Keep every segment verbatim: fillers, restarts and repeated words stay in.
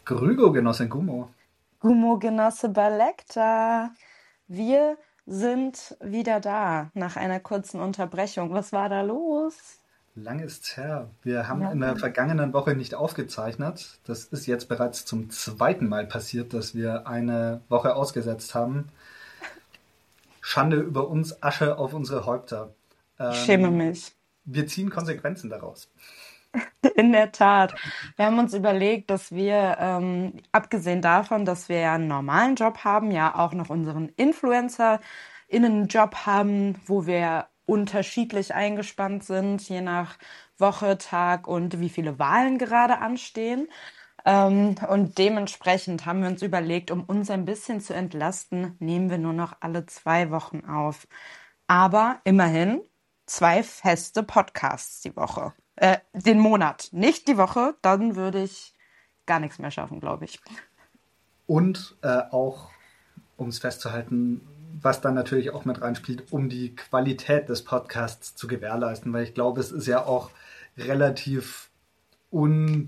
Grügo, Genossin Gummo. Gummo-Genosse Balekta, wir sind wieder da nach einer kurzen Unterbrechung. Was war da los? Lang ist's her. Wir haben Ja. in der vergangenen Woche nicht aufgezeichnet. Das ist jetzt bereits zum zweiten Mal passiert, dass wir eine Woche ausgesetzt haben. Schande über uns, Asche auf unsere Häupter. Ich schäme Ähm, mich. wir ziehen Konsequenzen daraus. In der Tat. Wir haben uns überlegt, dass wir, ähm, abgesehen davon, dass wir ja einen normalen Job haben, ja auch noch unseren InfluencerInnen-Job haben, wo wir unterschiedlich eingespannt sind, je nach Woche, Tag und wie viele Wahlen gerade anstehen. Ähm, und dementsprechend haben wir uns überlegt, um uns ein bisschen zu entlasten, nehmen wir nur noch alle zwei Wochen auf. Aber immerhin zwei feste Podcasts die Woche. Äh, den Monat, nicht die Woche. Dann würde ich gar nichts mehr schaffen, glaube ich. Und äh, auch, um es festzuhalten, was dann natürlich auch mit reinspielt, um die Qualität des Podcasts zu gewährleisten. Weil ich glaube, es ist ja auch relativ ungeil,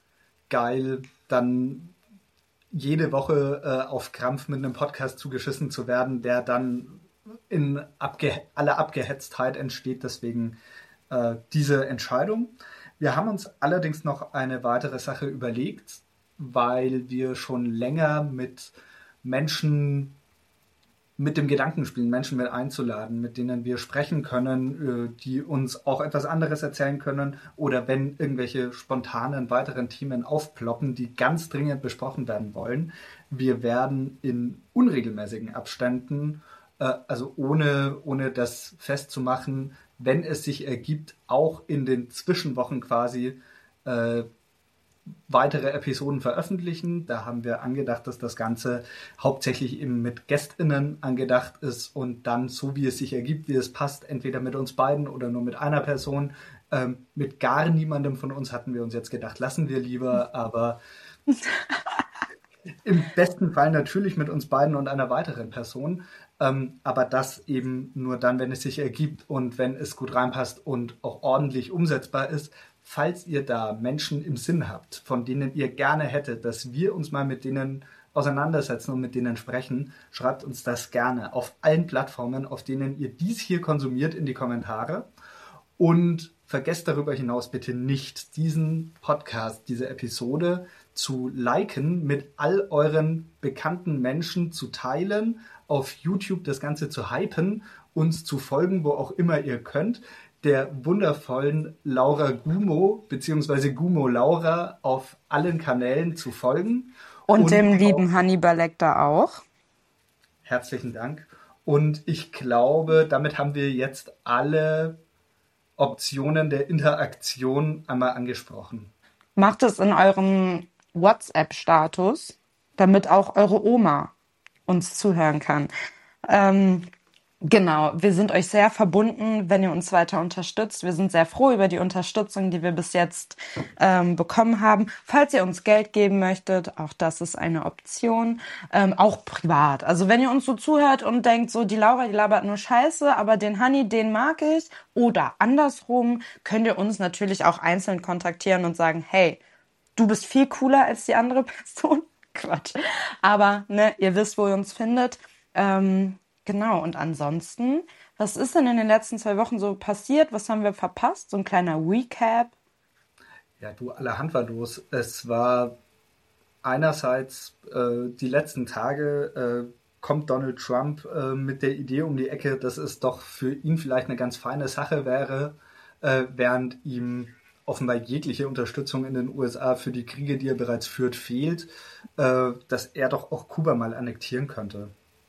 dann jede Woche äh, auf Krampf mit einem Podcast zugeschissen zu werden, der dann in abge aller Abgehetztheit entsteht. Deswegen äh, diese Entscheidung. Wir haben uns allerdings noch eine weitere Sache überlegt, weil wir schon länger mit Menschen mit dem Gedanken spielen, Menschen mit einzuladen, mit denen wir sprechen können, äh, die uns auch etwas anderes erzählen können oder wenn irgendwelche spontanen weiteren Themen aufploppen, die ganz dringend besprochen werden wollen. Wir werden in unregelmäßigen Abständen, äh, also ohne, ohne das festzumachen, wenn es sich ergibt, auch in den Zwischenwochen quasi äh, weitere Episoden veröffentlichen. Da haben wir angedacht, dass das Ganze hauptsächlich eben mit GästInnen angedacht ist und dann so, wie es sich ergibt, wie es passt, entweder mit uns beiden oder nur mit einer Person. Ähm, mit gar niemandem von uns hatten wir uns jetzt gedacht, lassen wir lieber, aber im besten Fall natürlich mit uns beiden und einer weiteren Person. Ähm, aber das eben nur dann, wenn es sich ergibt und wenn es gut reinpasst und auch ordentlich umsetzbar ist. Falls ihr da Menschen im Sinn habt, von denen ihr gerne hättet, dass wir uns mal mit denen auseinandersetzen und mit denen sprechen, schreibt uns das gerne auf allen Plattformen, auf denen ihr dies hier konsumiert, in die Kommentare. Und vergesst darüber hinaus bitte nicht, diesen Podcast, diese Episode zu liken, mit all euren bekannten Menschen zu teilen, auf YouTube das Ganze zu hypen, uns zu folgen, wo auch immer ihr könnt, der wundervollen Laura Gummo bzw. Gummo Laura auf allen Kanälen zu folgen. Und, und dem lieben Hannibal Lecter auch. Herzlichen Dank. Und ich glaube, damit haben wir jetzt alle Optionen der Interaktion einmal angesprochen. Macht es in eurem WhatsApp-Status, damit auch eure Oma uns zuhören kann. Ähm, Genau, wir sind euch sehr verbunden, wenn ihr uns weiter unterstützt. Wir sind sehr froh über die Unterstützung, die wir bis jetzt ähm, bekommen haben. Falls ihr uns Geld geben möchtet, auch das ist eine Option, ähm, auch privat. Also wenn ihr uns so zuhört und denkt, so die Laura, die labert nur Scheiße, aber den Hanni, den mag ich, oder andersrum, könnt ihr uns natürlich auch einzeln kontaktieren und sagen, hey, du bist viel cooler als die andere Person. Quatsch. Aber ne, ihr wisst, wo ihr uns findet. Ähm, Genau, und ansonsten, was ist denn in den letzten zwei Wochen so passiert? Was haben wir verpasst? So ein kleiner Recap. Ja, du, allerhand war los. Es war einerseits äh, die letzten Tage, äh, kommt Donald Trump äh, mit der Idee um die Ecke, dass es doch für ihn vielleicht eine ganz feine Sache wäre, äh, während ihm offenbar jegliche Unterstützung in den U S A für die Kriege, die er bereits führt, fehlt, äh, dass er doch auch Kuba mal annektieren könnte.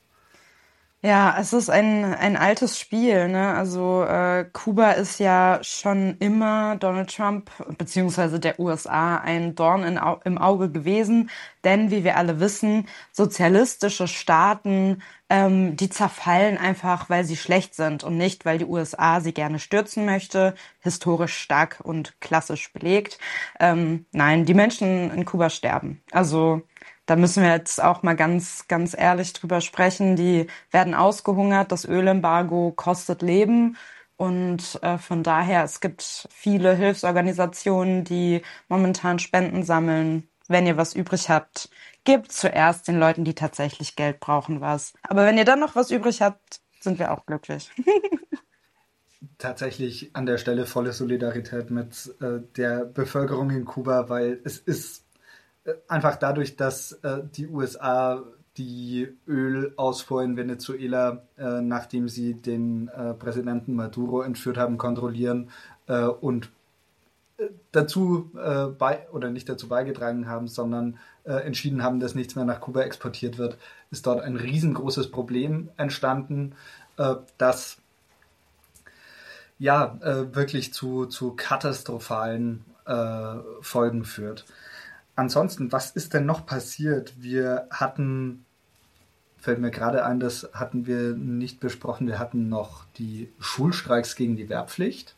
Ja, es ist ein, ein altes Spiel, ne? Also äh, Kuba ist ja schon immer Donald Trump beziehungsweise der U S A ein Dorn in, Au- im Auge gewesen, denn wie wir alle wissen, sozialistische Staaten, ähm, die zerfallen einfach, weil sie schlecht sind und nicht, weil die U S A sie gerne stürzen möchte, historisch stark und klassisch belegt. Ähm, nein, die Menschen in Kuba sterben. Also da müssen wir jetzt auch mal ganz, ganz ehrlich drüber sprechen. Die werden ausgehungert. Das Ölembargo kostet Leben. Und äh, von daher, es gibt viele Hilfsorganisationen, die momentan Spenden sammeln. wenn ihr was übrig habt, gebt zuerst den Leuten, die tatsächlich Geld brauchen, was. Aber wenn ihr dann noch was übrig habt, sind wir auch glücklich. Tatsächlich an der Stelle volle Solidarität mit äh, der Bevölkerung in Kuba, weil es ist äh, einfach dadurch, dass äh, die U S A die Ölausfuhr in Venezuela, äh, nachdem sie den äh, Präsidenten Maduro entführt haben, kontrollieren äh, und dazu äh, bei oder nicht dazu beigetragen haben, sondern äh, entschieden haben, dass nichts mehr nach Kuba exportiert wird, ist dort ein riesengroßes Problem entstanden, äh, das ja äh, wirklich zu, zu katastrophalen äh, Folgen führt. Ansonsten, was ist denn noch passiert? Wir hatten, fällt mir gerade ein, das hatten wir nicht besprochen, wir hatten noch die Schulstreiks gegen die Wehrpflicht.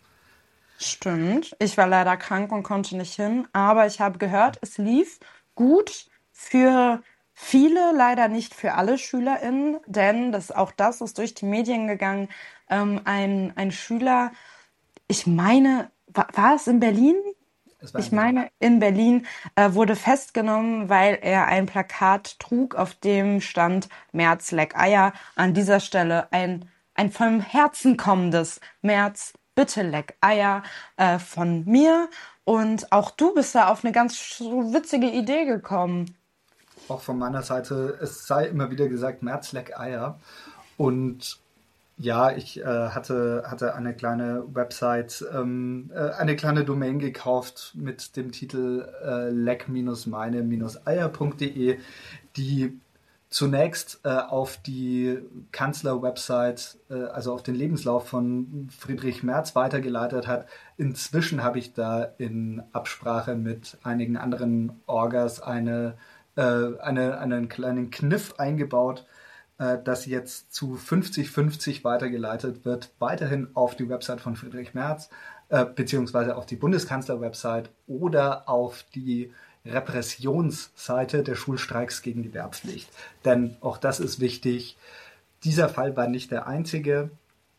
Stimmt. Ich war leider krank und konnte nicht hin, aber ich habe gehört, es lief gut für viele, leider nicht für alle SchülerInnen, denn das, auch das ist durch die Medien gegangen. Ähm, ein, ein Schüler, ich meine, war, war es in Berlin? Es war in Ich Berlin. meine, in Berlin äh, wurde festgenommen, weil er ein Plakat trug, auf dem stand Merz leck Eier. An dieser Stelle ein, ein vom Herzen kommendes Merz, bitte leck Eier äh, von mir. Und auch du bist da auf eine ganz witzige Idee gekommen. Auch von meiner Seite, es sei immer wieder gesagt, Merz leck Eier. Und ja, ich äh, hatte, hatte eine kleine Website, ähm, äh, eine kleine Domain gekauft mit dem Titel äh, leck-meine-eier punkt de, die zunächst äh, auf die Kanzler-Website, äh, also auf den Lebenslauf von Friedrich Merz weitergeleitet hat. Inzwischen habe ich da in Absprache mit einigen anderen Orgas eine, äh, eine, einen kleinen Kniff eingebaut, äh, das jetzt zu fünfzig fünfzig weitergeleitet wird, weiterhin auf die Website von Friedrich Merz, äh, beziehungsweise auf die Bundeskanzler-Website oder auf die Repressionsseite der Schulstreiks gegen die Wehrpflicht. Denn auch das ist wichtig. Dieser Fall war nicht der einzige.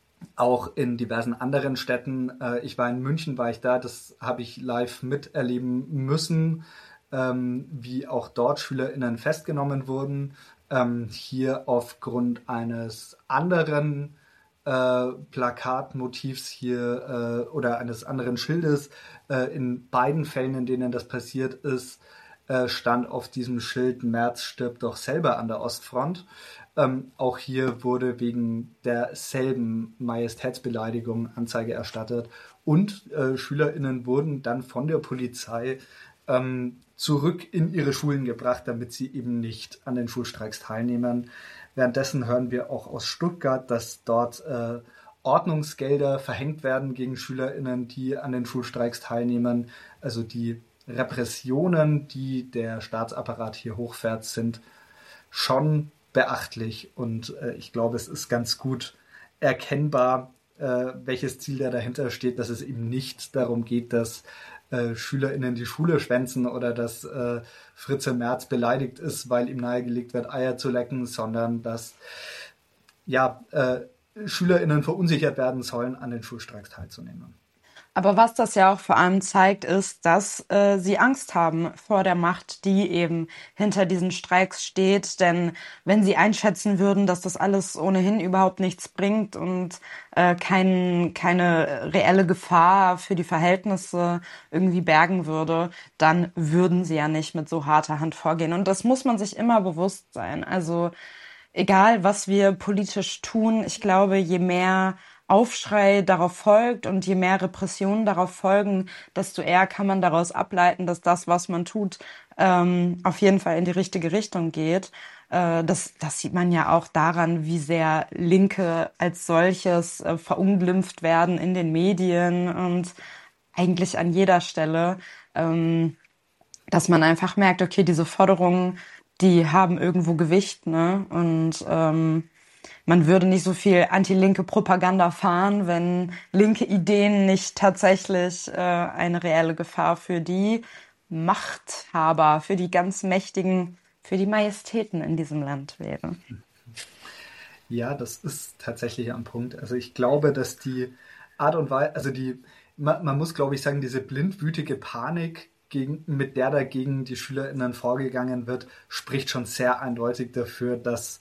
Auch in diversen anderen Städten. Äh, ich war in München, war ich da. Das habe ich live miterleben müssen, ähm, wie auch dort SchülerInnen festgenommen wurden. Ähm, hier aufgrund eines anderen äh, Plakatmotivs hier äh, oder eines anderen Schildes. Äh, in beiden Fällen, in denen das passiert ist, äh, stand auf diesem Schild Merz stirbt doch selber an der Ostfront. Ähm, auch hier wurde wegen derselben Majestätsbeleidigung Anzeige erstattet und äh, SchülerInnen wurden dann von der Polizei ähm, zurück in ihre Schulen gebracht, damit sie eben nicht an den Schulstreiks teilnehmen. Währenddessen hören wir auch aus Stuttgart, dass dort äh, Ordnungsgelder verhängt werden gegen SchülerInnen, die an den Schulstreiks teilnehmen. Also die Repressionen, die der Staatsapparat hier hochfährt, sind schon beachtlich. Und äh, ich glaube, es ist ganz gut erkennbar, äh, welches Ziel da dahinter steht, dass es eben nicht darum geht, dass äh, SchülerInnen die Schule schwänzen oder dass äh, Fritze Merz beleidigt ist, weil ihm nahegelegt wird, Eier zu lecken, sondern dass ja, äh, SchülerInnen verunsichert werden sollen, an den Schulstreiks teilzunehmen. Aber was das ja auch vor allem zeigt, ist, dass äh, sie Angst haben vor der Macht, die eben hinter diesen Streiks steht. Denn wenn sie einschätzen würden, dass das alles ohnehin überhaupt nichts bringt und äh, kein, keine reelle Gefahr für die Verhältnisse irgendwie bergen würde, dann würden sie ja nicht mit so harter Hand vorgehen. Und das muss man sich immer bewusst sein. Also egal, was wir politisch tun, ich glaube, je mehr Aufschrei darauf folgt und je mehr Repressionen darauf folgen, desto eher kann man daraus ableiten, dass das, was man tut, ähm, auf jeden Fall in die richtige Richtung geht. Äh, das, das sieht man ja auch daran, wie sehr Linke als solches äh, verunglimpft werden in den Medien und eigentlich an jeder Stelle. Ähm, dass man einfach merkt, okay, diese Forderungen, die haben irgendwo Gewicht, ne? Und ähm, man würde nicht so viel anti-linke Propaganda fahren, wenn linke Ideen nicht tatsächlich äh, eine reelle Gefahr für die Machthaber, für die ganz Mächtigen, für die Majestäten in diesem Land wäre. Ja, das ist tatsächlich am Punkt. Also ich glaube, dass die Art und Weise, also die, man, man muss, glaube ich, sagen, diese blindwütige Panik, gegen, mit der da gegen die SchülerInnen vorgegangen wird, spricht schon sehr eindeutig dafür, dass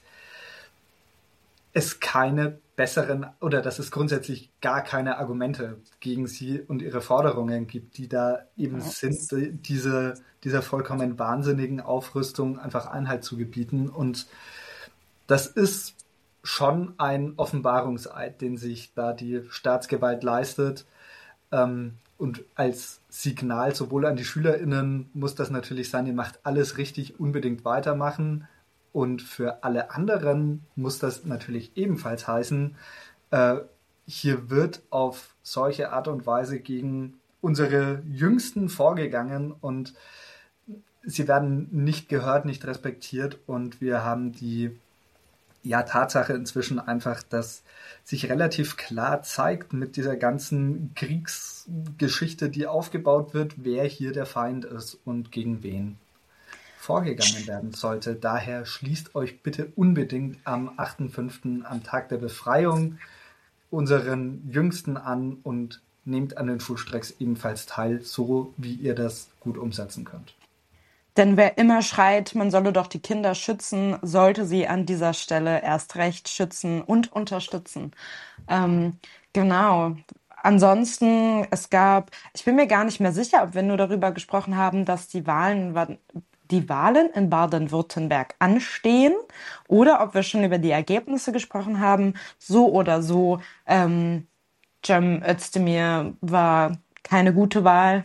es keine besseren oder dass es grundsätzlich gar keine Argumente gegen sie und ihre Forderungen gibt, die da eben sind, diese, dieser vollkommen wahnsinnigen Aufrüstung einfach Einhalt zu gebieten. Und das ist schon ein Offenbarungseid, den sich da die Staatsgewalt leistet. Ähm, und als Signal sowohl an die SchülerInnen muss das natürlich sein, ihr macht alles richtig, unbedingt weitermachen. Und für alle anderen muss das natürlich ebenfalls heißen, äh, hier wird auf solche Art und Weise gegen unsere Jüngsten vorgegangen und sie werden nicht gehört, nicht respektiert. Und wir haben die ja, Tatsache inzwischen einfach, dass sich relativ klar zeigt mit dieser ganzen Kriegsgeschichte, die aufgebaut wird, wer hier der Feind ist und gegen wen vorgegangen werden sollte. Daher schließt euch bitte unbedingt am achten fünften am Tag der Befreiung unseren Jüngsten an und nehmt an den Schulstreiks ebenfalls teil, so wie ihr das gut umsetzen könnt. Denn wer immer schreit, man solle doch die Kinder schützen, sollte sie an dieser Stelle erst recht schützen und unterstützen. Ähm, genau. Ansonsten, es gab, ich bin mir gar nicht mehr sicher, ob wir nur darüber gesprochen haben, dass die Wahlen, die Wahlen in Baden-Württemberg anstehen oder ob wir schon über die Ergebnisse gesprochen haben. So oder so, ähm, Cem Özdemir war keine gute Wahl.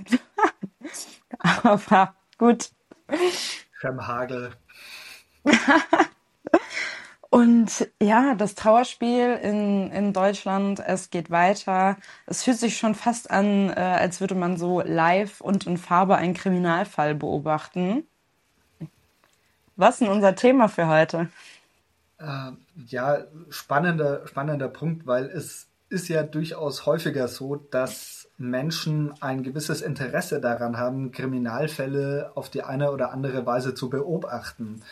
Aber gut. Cem Hagel. Und ja, das Trauerspiel in, in Deutschland, es geht weiter. Es fühlt sich schon fast an, äh, als würde man so live und in Farbe einen Kriminalfall beobachten. Was ist denn unser Thema für heute? Äh, ja, spannender, spannender Punkt, weil es ist ja durchaus häufiger so, dass Menschen ein gewisses Interesse daran haben, Kriminalfälle auf die eine oder andere Weise zu beobachten.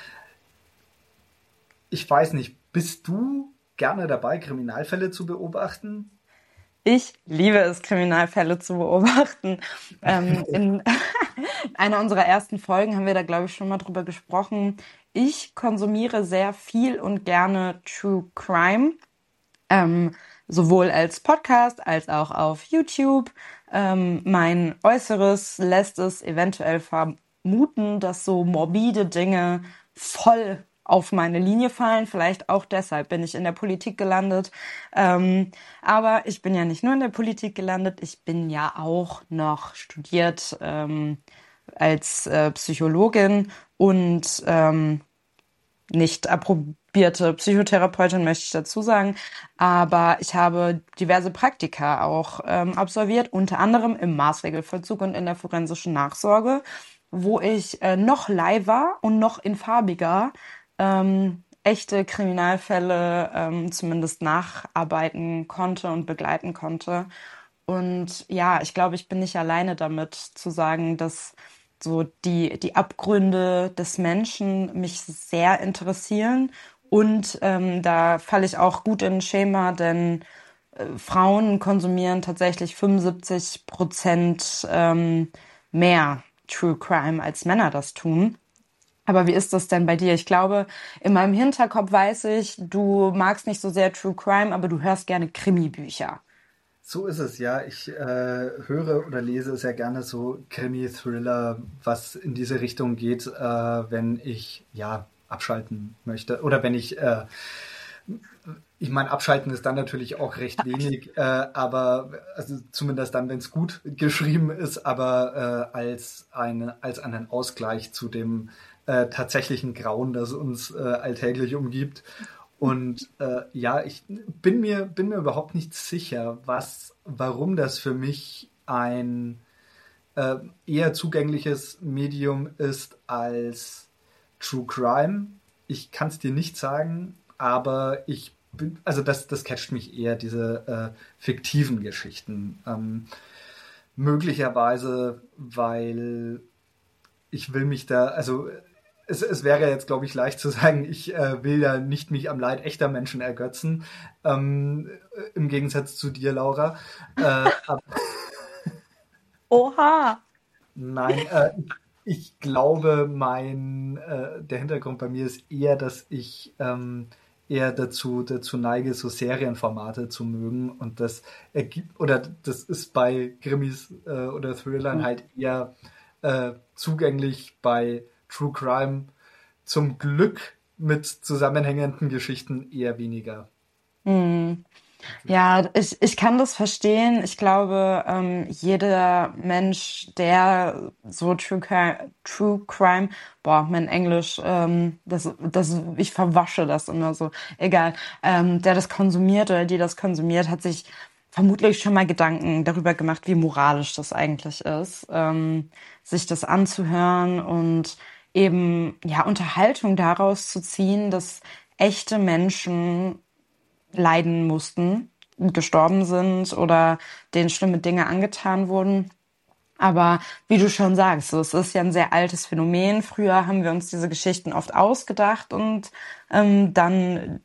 Ich weiß nicht, bist du gerne dabei, Kriminalfälle zu beobachten? Ich liebe es, Kriminalfälle zu beobachten. Ähm, in einer unserer ersten Folgen haben wir da, glaube ich, schon mal drüber gesprochen. Ich konsumiere sehr viel und gerne True Crime. Ähm, sowohl als Podcast als auch auf YouTube. Ähm, mein Äußeres lässt es eventuell vermuten, dass so morbide Dinge voll auf meine Linie fallen. Vielleicht auch deshalb bin ich in der Politik gelandet. Ähm, aber ich bin ja nicht nur in der Politik gelandet, ich bin ja auch noch studiert ähm, als äh, Psychologin und ähm, nicht approbierte Psychotherapeutin, möchte ich dazu sagen. Aber ich habe diverse Praktika auch ähm, absolviert, unter anderem im Maßregelvollzug und in der forensischen Nachsorge, wo ich äh, noch liver und noch in farbiger ähm, echte Kriminalfälle ähm, zumindest nacharbeiten konnte und begleiten konnte. Und ja, ich glaube, ich bin nicht alleine damit zu sagen, dass so die, die Abgründe des Menschen mich sehr interessieren. Und ähm, da falle ich auch gut in ein Schema, denn äh, Frauen konsumieren tatsächlich fünfundsiebzig Prozent ähm, mehr True Crime als Männer das tun. Aber wie ist das denn bei dir? Ich glaube, in meinem Hinterkopf weiß ich, du magst nicht so sehr True Crime, aber du hörst gerne Krimi-Bücher. So ist es, ja. Ich äh, höre oder lese sehr gerne so Krimi-Thriller, was in diese Richtung geht, äh, wenn ich ja abschalten möchte. Oder wenn ich, äh, ich meine, abschalten ist dann natürlich auch recht wenig, äh, aber also zumindest dann, wenn es gut geschrieben ist, aber äh, als, eine, als einen Ausgleich zu dem äh, tatsächlichen Grauen, das uns äh, alltäglich umgibt. Und äh, ja, ich bin mir, bin mir überhaupt nicht sicher, was, warum das für mich ein äh, eher zugängliches Medium ist als True Crime. Ich kann es dir nicht sagen, aber ich bin, also das, das catcht mich eher, diese äh, fiktiven Geschichten. Ähm, möglicherweise, weil ich will mich da, also es, es wäre jetzt, glaube ich, leicht zu sagen, ich äh, will ja nicht mich am Leid echter Menschen ergötzen, ähm, im Gegensatz zu dir, Laura. Äh, ab, Oha! Nein, äh, ich glaube, mein äh, der Hintergrund bei mir ist eher, dass ich ähm, eher dazu dazu neige, so Serienformate zu mögen und das ergibt oder das ist bei Krimis äh, oder Thrillern halt eher äh, zugänglich bei True Crime zum Glück mit zusammenhängenden Geschichten eher weniger. Hm. Ja, ich, ich kann das verstehen. Ich glaube, ähm, jeder Mensch, der so True Crime, True Crime, boah, mein Englisch, ähm, das, das, ich verwasche das immer so, egal, ähm, der das konsumiert oder die das konsumiert, hat sich vermutlich schon mal Gedanken darüber gemacht, wie moralisch das eigentlich ist, ähm, sich das anzuhören und eben, ja, Unterhaltung daraus zu ziehen, dass echte Menschen leiden mussten, gestorben sind oder denen schlimme Dinge angetan wurden. Aber wie du schon sagst, so, es ist ja ein sehr altes Phänomen. Früher haben wir uns diese Geschichten oft ausgedacht und ähm, dann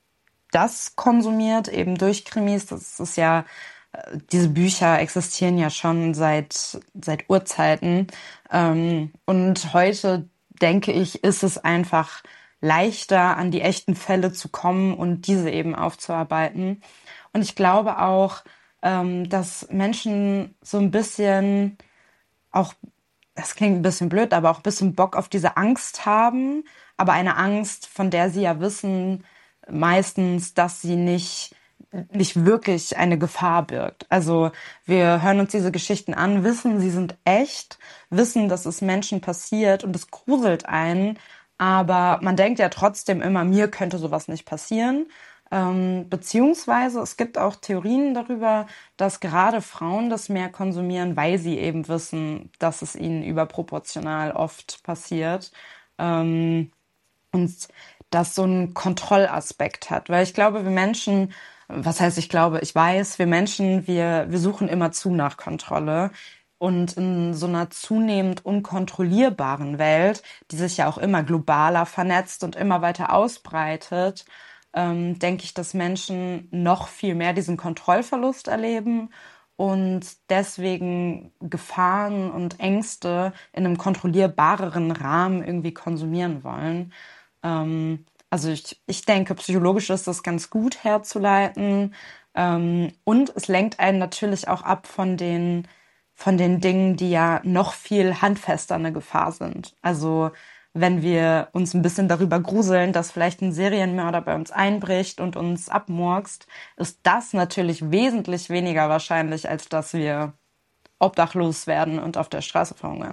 das konsumiert, eben durch Krimis. Das ist ja, äh, diese Bücher existieren ja schon seit, seit Urzeiten. Ähm, und heute, denke ich, ist es einfach leichter, an die echten Fälle zu kommen und diese eben aufzuarbeiten. Und ich glaube auch, ähm, dass Menschen so ein bisschen auch, das klingt ein bisschen blöd, aber auch ein bisschen Bock auf diese Angst haben, aber eine Angst, von der sie ja wissen, meistens, dass sie nicht, nicht wirklich eine Gefahr birgt. Also wir hören uns diese Geschichten an, wissen, sie sind echt, wissen, dass es Menschen passiert und es gruselt einen, aber man denkt ja trotzdem immer, mir könnte sowas nicht passieren. Ähm, beziehungsweise es gibt auch Theorien darüber, dass gerade Frauen das mehr konsumieren, weil sie eben wissen, dass es ihnen überproportional oft passiert. Ähm, und das so einen Kontrollaspekt hat. Weil ich glaube, wir Menschen, was heißt ich glaube, ich weiß, wir Menschen, wir, wir suchen immer zu nach Kontrolle. Und in so einer zunehmend unkontrollierbaren Welt, die sich ja auch immer globaler vernetzt und immer weiter ausbreitet, ähm, denke ich, dass Menschen noch viel mehr diesen Kontrollverlust erleben und deswegen Gefahren und Ängste in einem kontrollierbareren Rahmen irgendwie konsumieren wollen. Ähm, also ich, ich denke, psychologisch ist das ganz gut herzuleiten. Ähm, und es lenkt einen natürlich auch ab von den, von den Dingen, die ja noch viel handfester eine Gefahr sind. Also wenn wir uns ein bisschen darüber gruseln, dass vielleicht ein Serienmörder bei uns einbricht und uns abmurkst, ist das natürlich wesentlich weniger wahrscheinlich, als dass wir obdachlos werden und auf der Straße verhungern.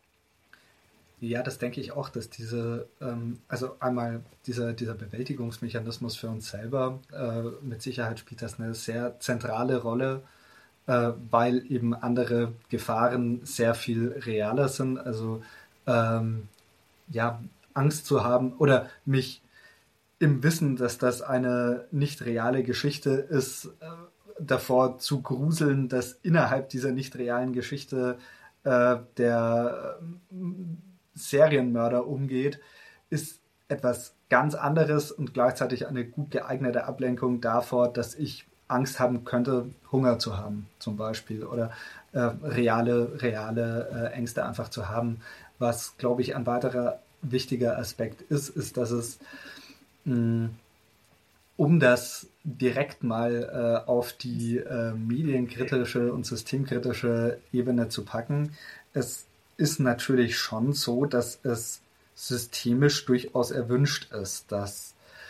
Ja, das denke ich auch, dass diese, ähm, also einmal dieser, dieser Bewältigungsmechanismus für uns selber, äh, mit Sicherheit spielt das eine sehr zentrale Rolle, äh, weil eben andere Gefahren sehr viel realer sind. Also ähm, ja, Angst zu haben oder mich im Wissen, dass das eine nicht reale Geschichte ist, äh, davor zu gruseln, dass innerhalb dieser nicht realen Geschichte äh, der äh, Serienmörder umgeht, ist etwas ganz anderes und gleichzeitig eine gut geeignete Ablenkung davor, dass ich Angst haben könnte, Hunger zu haben, zum Beispiel, oder äh, reale, reale äh, Ängste einfach zu haben. Was, glaube ich, ein weiterer wichtiger Aspekt ist, ist, dass es mh, um das direkt mal äh, auf die äh, medienkritische und systemkritische Ebene zu packen. Es ist natürlich schon so, dass es systemisch durchaus erwünscht ist, dass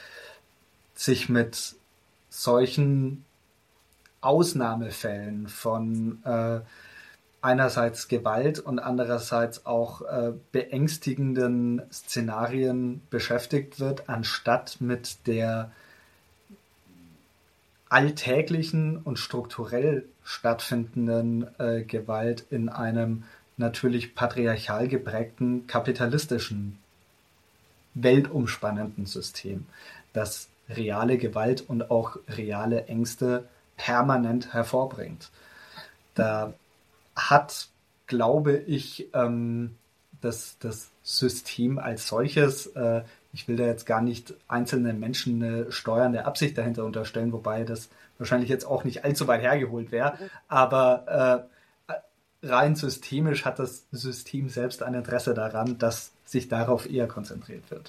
sich mit solchen Ausnahmefällen von äh, einerseits Gewalt und andererseits auch äh, beängstigenden Szenarien beschäftigt wird, anstatt mit der alltäglichen und strukturell stattfindenden äh, Gewalt in einem natürlich patriarchal geprägten kapitalistischen, weltumspannenden System, das reale Gewalt und auch reale Ängste permanent hervorbringt. Da hat, glaube ich, ähm, das, das System als solches, äh, ich will da jetzt gar nicht einzelnen Menschen eine steuernde Absicht dahinter unterstellen, wobei das wahrscheinlich jetzt auch nicht allzu weit hergeholt wäre, aber äh, rein systemisch hat das System selbst ein Interesse daran, dass sich darauf eher konzentriert wird.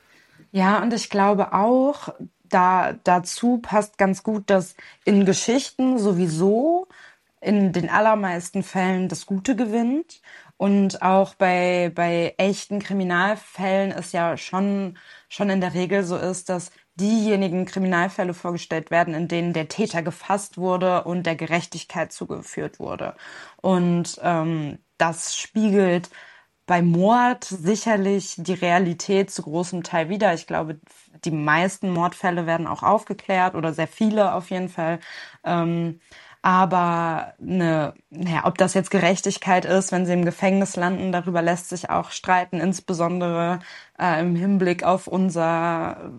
Ja, und ich glaube auch, da dazu passt ganz gut, dass in Geschichten sowieso in den allermeisten Fällen das Gute gewinnt. Und auch bei, bei echten Kriminalfällen es ja schon, schon in der Regel so ist, dass diejenigen Kriminalfälle vorgestellt werden, in denen der Täter gefasst wurde und der Gerechtigkeit zugeführt wurde. Und ähm, das spiegelt bei Mord sicherlich die Realität zu großem Teil wider. Ich glaube, die meisten Mordfälle werden auch aufgeklärt oder sehr viele auf jeden Fall. Ähm, aber ne, naja, ob das jetzt Gerechtigkeit ist, wenn sie im Gefängnis landen, darüber lässt sich auch streiten, insbesondere äh, im Hinblick auf unser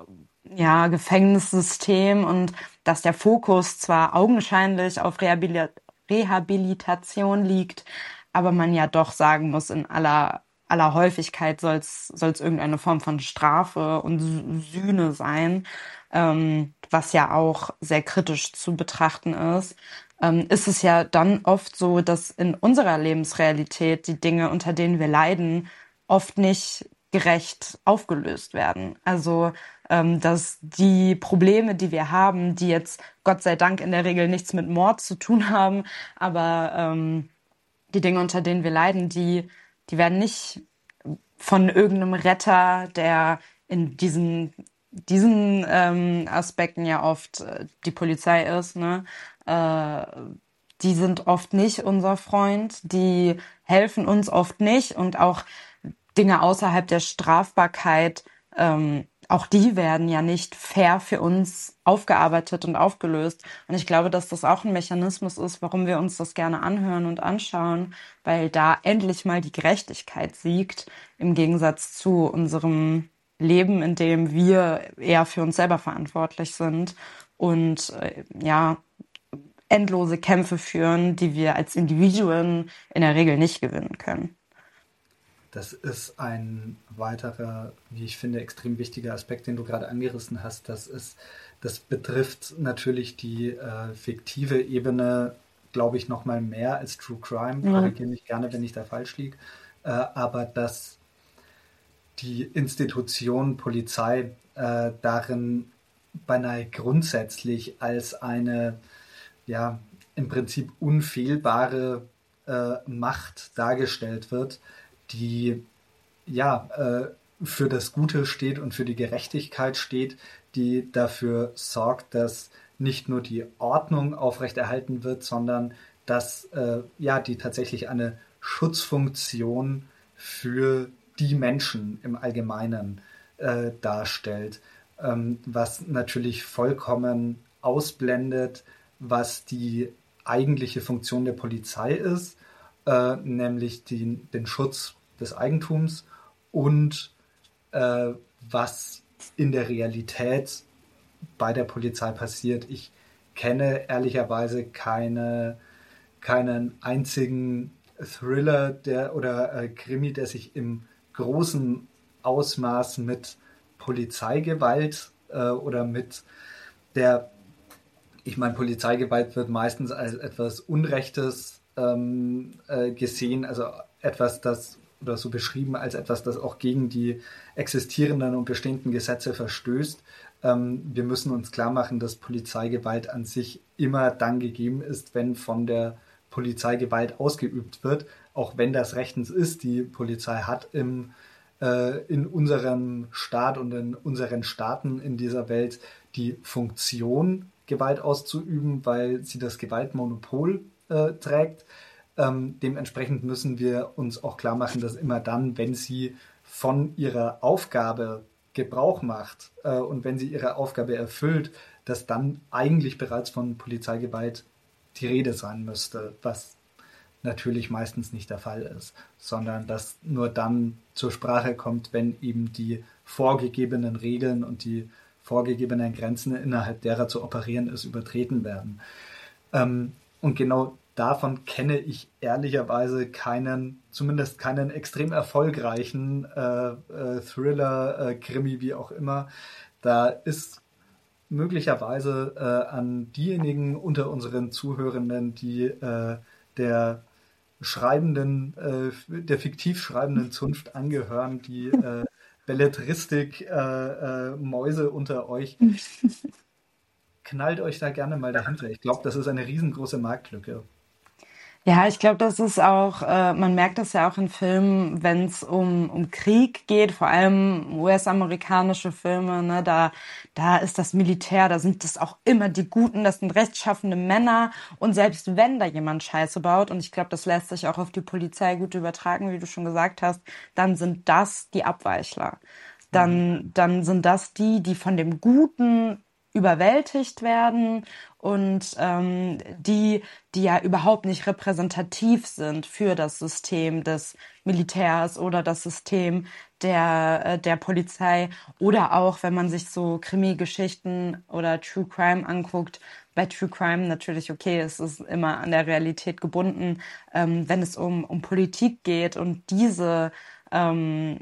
ja, Gefängnissystem und dass der Fokus zwar augenscheinlich auf Rehabilit Rehabilitation liegt, aber man ja doch sagen muss, in aller aller Häufigkeit soll es irgendeine Form von Strafe und Sühne sein, ähm, was ja auch sehr kritisch zu betrachten ist. Ähm, ist es ja dann oft so, dass in unserer Lebensrealität die Dinge, unter denen wir leiden, oft nicht gerecht aufgelöst werden. Also ähm, dass die Probleme, die wir haben, die jetzt Gott sei Dank in der Regel nichts mit Mord zu tun haben, aber ähm, die Dinge, unter denen wir leiden, die, die werden nicht von irgendeinem Retter, der in diesen, diesen ähm, Aspekten ja oft äh, die Polizei ist, ne? Äh, die sind oft nicht unser Freund, die helfen uns oft nicht und auch Dinge außerhalb der Strafbarkeit, ähm, auch die werden ja nicht fair für uns aufgearbeitet und aufgelöst. Und ich glaube, dass das auch ein Mechanismus ist, warum wir uns das gerne anhören und anschauen, weil da endlich mal die Gerechtigkeit siegt, im Gegensatz zu unserem Leben, in dem wir eher für uns selber verantwortlich sind und äh, ja, endlose Kämpfe führen, die wir als Individuen in der Regel nicht gewinnen können. Das ist ein weiterer, wie ich finde, extrem wichtiger Aspekt, den du gerade angerissen hast. Das ist, das betrifft natürlich die äh, fiktive Ebene, glaube ich, noch mal mehr als True Crime. Ja. Korrigiere mich gerne, wenn ich da falsch liege. Äh, aber dass die Institution Polizei äh, darin beinahe grundsätzlich als eine, ja, im Prinzip unfehlbare äh, Macht dargestellt wird, die ja äh, für das Gute steht und für die Gerechtigkeit steht, die dafür sorgt, dass nicht nur die Ordnung aufrechterhalten wird, sondern dass äh, ja die tatsächlich eine Schutzfunktion für die Menschen im Allgemeinen äh, darstellt, ähm, was natürlich vollkommen ausblendet, was die eigentliche Funktion der Polizei ist, äh, nämlich die, den Schutz des Eigentums und äh, was in der Realität bei der Polizei passiert. Ich kenne ehrlicherweise keine, keinen einzigen Thriller der, oder äh, Krimi, der sich im großen Ausmaß mit Polizeigewalt äh, oder mit der, ich meine, Polizeigewalt wird meistens als etwas Unrechtes ähm, äh, gesehen, also etwas, das oder so beschrieben als etwas, das auch gegen die existierenden und bestehenden Gesetze verstößt. Ähm, wir müssen uns klar machen, dass Polizeigewalt an sich immer dann gegeben ist, wenn von der Polizei Gewalt ausgeübt wird, auch wenn das rechtens ist. Die Polizei hat im, äh, in unserem Staat und in unseren Staaten in dieser Welt die Funktion, Gewalt auszuüben, weil sie das Gewaltmonopol äh, trägt. Ähm, dementsprechend müssen wir uns auch klar machen, dass immer dann, wenn sie von ihrer Aufgabe Gebrauch macht äh, und wenn sie ihre Aufgabe erfüllt, dass dann eigentlich bereits von Polizeigewalt die Rede sein müsste, was natürlich meistens nicht der Fall ist, sondern dass nur dann zur Sprache kommt, wenn eben die vorgegebenen Regeln und die vorgegebenen Grenzen, innerhalb derer zu operieren ist, übertreten werden. Ähm, und genau davon kenne ich ehrlicherweise keinen, zumindest keinen extrem erfolgreichen äh, äh, Thriller, äh, Krimi, wie auch immer. Da ist möglicherweise äh, an diejenigen unter unseren Zuhörenden, die äh, der schreibenden, äh, der fiktiv schreibenden Zunft angehören, die äh, Belletristik, äh, äh, Mäuse unter euch, knallt euch da gerne mal dahinter. Ich glaube, das ist eine riesengroße Marktlücke. Ja, ich glaube, das ist auch, äh, man merkt das ja auch in Filmen, wenn es um, um Krieg geht, vor allem U S-amerikanische Filme, ne, da, da ist das Militär, da sind das auch immer die Guten, das sind rechtschaffene Männer und selbst wenn da jemand Scheiße baut, und ich glaube, das lässt sich auch auf die Polizei gut übertragen, wie du schon gesagt hast, dann sind das die Abweichler. Mhm. Dann, dann sind das die, die von dem Guten überwältigt werden und ähm, die, die ja überhaupt nicht repräsentativ sind für das System des Militärs oder das System der, äh, der Polizei oder auch, wenn man sich so Krimi-Geschichten oder True Crime anguckt, bei True Crime natürlich, okay, es ist immer an der Realität gebunden, ähm, wenn es um, um Politik geht und diese ähm,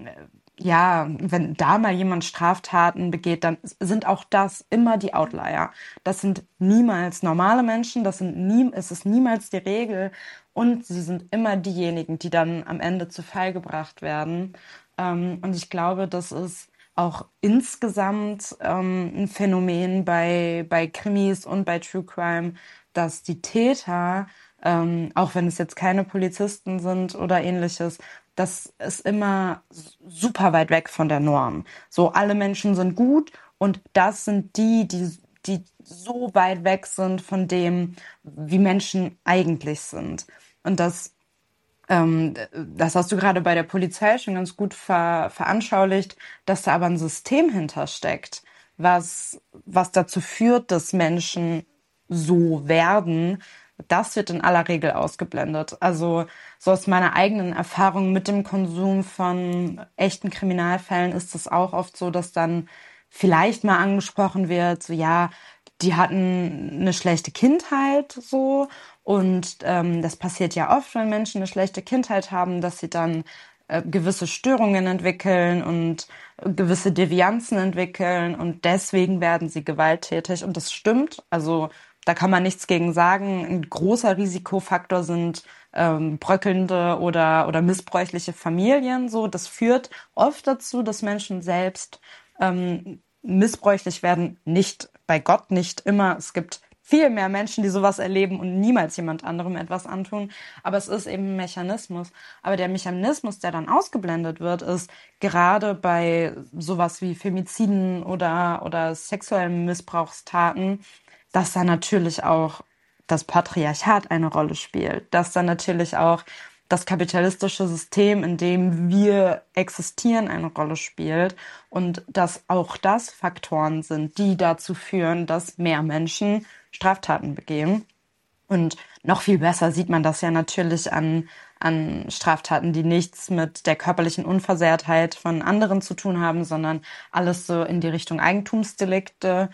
ja, wenn da mal jemand Straftaten begeht, dann sind auch das immer die Outlier. Das sind niemals normale Menschen, das sind nie, es ist niemals die Regel und sie sind immer diejenigen, die dann am Ende zu Fall gebracht werden. Ähm, und ich glaube, das ist auch insgesamt ähm, ein Phänomen bei, bei Krimis und bei True Crime, dass die Täter, ähm, auch wenn es jetzt keine Polizisten sind oder ähnliches, das ist immer super weit weg von der Norm. So, alle Menschen sind gut und das sind die, die, die so weit weg sind von dem, wie Menschen eigentlich sind. Und das, ähm, das hast du gerade bei der Polizei schon ganz gut ver veranschaulicht, dass da aber ein System hintersteckt, was, was dazu führt, dass Menschen so werden. Das wird in aller Regel ausgeblendet. Also so aus meiner eigenen Erfahrung mit dem Konsum von echten Kriminalfällen ist es auch oft so, dass dann vielleicht mal angesprochen wird, so ja, die hatten eine schlechte Kindheit so und ähm, das passiert ja oft, wenn Menschen eine schlechte Kindheit haben, dass sie dann äh, gewisse Störungen entwickeln und gewisse Devianzen entwickeln und deswegen werden sie gewalttätig und das stimmt, also da kann man nichts gegen sagen. Ein großer Risikofaktor sind ähm, bröckelnde oder, oder missbräuchliche Familien. So, das führt oft dazu, dass Menschen selbst ähm, missbräuchlich werden. Nicht bei Gott, nicht immer. Es gibt viel mehr Menschen, die sowas erleben und niemals jemand anderem etwas antun. Aber es ist eben ein Mechanismus. Aber der Mechanismus, der dann ausgeblendet wird, ist gerade bei sowas wie Femiziden oder, oder sexuellen Missbrauchstaten, dass da natürlich auch das Patriarchat eine Rolle spielt, dass da natürlich auch das kapitalistische System, in dem wir existieren, eine Rolle spielt und dass auch das Faktoren sind, die dazu führen, dass mehr Menschen Straftaten begehen. Und noch viel besser sieht man das ja natürlich an, an Straftaten, die nichts mit der körperlichen Unversehrtheit von anderen zu tun haben, sondern alles so in die Richtung Eigentumsdelikte.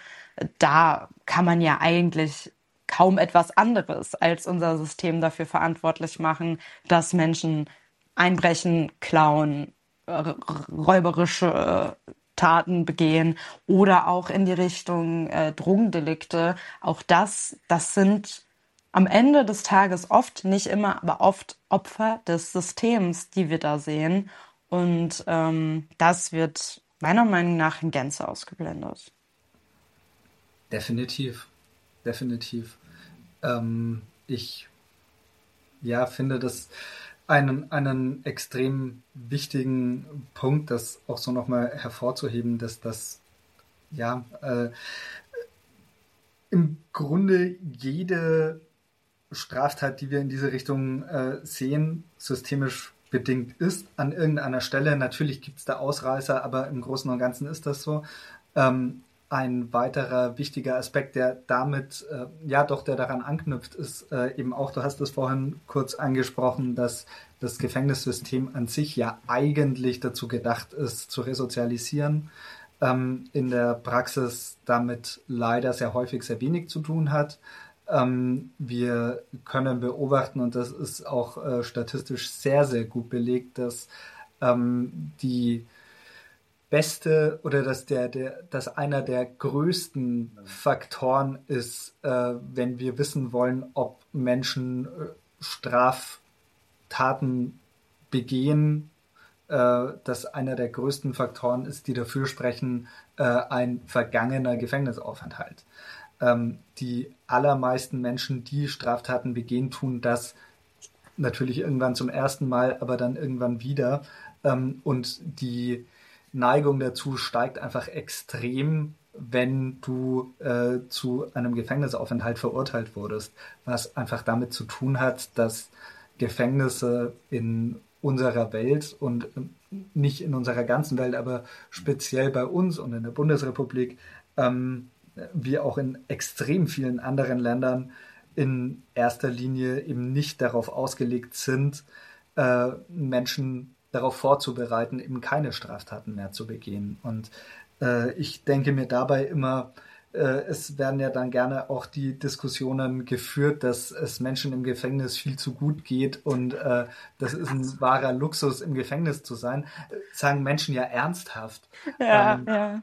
Da kann man ja eigentlich kaum etwas anderes als unser System dafür verantwortlich machen, dass Menschen einbrechen, klauen, r- räuberische äh, Taten begehen oder auch in die Richtung äh, Drogendelikte. Auch das, das sind am Ende des Tages oft, nicht immer, aber oft Opfer des Systems, die wir da sehen. Und ähm, das wird meiner Meinung nach in Gänze ausgeblendet. Definitiv, definitiv. Ähm, ich ja, finde das einen, einen extrem wichtigen Punkt, das auch so nochmal hervorzuheben, dass das ja äh, im Grunde jede Straftat, die wir in diese Richtung äh, sehen, systemisch bedingt ist an irgendeiner Stelle. Natürlich gibt es da Ausreißer, aber im Großen und Ganzen ist das so. Ähm, ein weiterer wichtiger Aspekt, der damit, äh, ja doch, der daran anknüpft, ist äh, eben auch, du hast es vorhin kurz angesprochen, dass das Gefängnissystem an sich ja eigentlich dazu gedacht ist, zu resozialisieren, ähm, in der Praxis damit leider sehr häufig sehr wenig zu tun hat. Ähm, wir können beobachten, und das ist auch äh, statistisch sehr, sehr gut belegt, dass ähm, die beste oder dass der, der, dass einer der größten Faktoren ist, äh, wenn wir wissen wollen, ob Menschen äh, strafmündig Straftaten begehen, äh, das einer der größten Faktoren ist, die dafür sprechen, äh, ein vergangener Gefängnisaufenthalt. Ähm, die allermeisten Menschen, die Straftaten begehen, tun das natürlich irgendwann zum ersten Mal, aber dann irgendwann wieder. Ähm, und die Neigung dazu steigt einfach extrem, wenn du äh, zu einem Gefängnisaufenthalt verurteilt wurdest, was einfach damit zu tun hat, dass Gefängnisse in unserer Welt und äh, nicht in unserer ganzen Welt, aber speziell bei uns und in der Bundesrepublik, ähm, wie auch in extrem vielen anderen Ländern, in erster Linie eben nicht darauf ausgelegt sind, äh, Menschen darauf vorzubereiten, eben keine Straftaten mehr zu begehen. Und äh, ich denke mir dabei immer, äh, es werden ja dann gerne auch die Diskussionen geführt, dass es Menschen im Gefängnis viel zu gut geht und äh, das ist ein wahrer Luxus, im Gefängnis zu sein. Äh, sagen Menschen ja ernsthaft. Ja, Ähm, ja.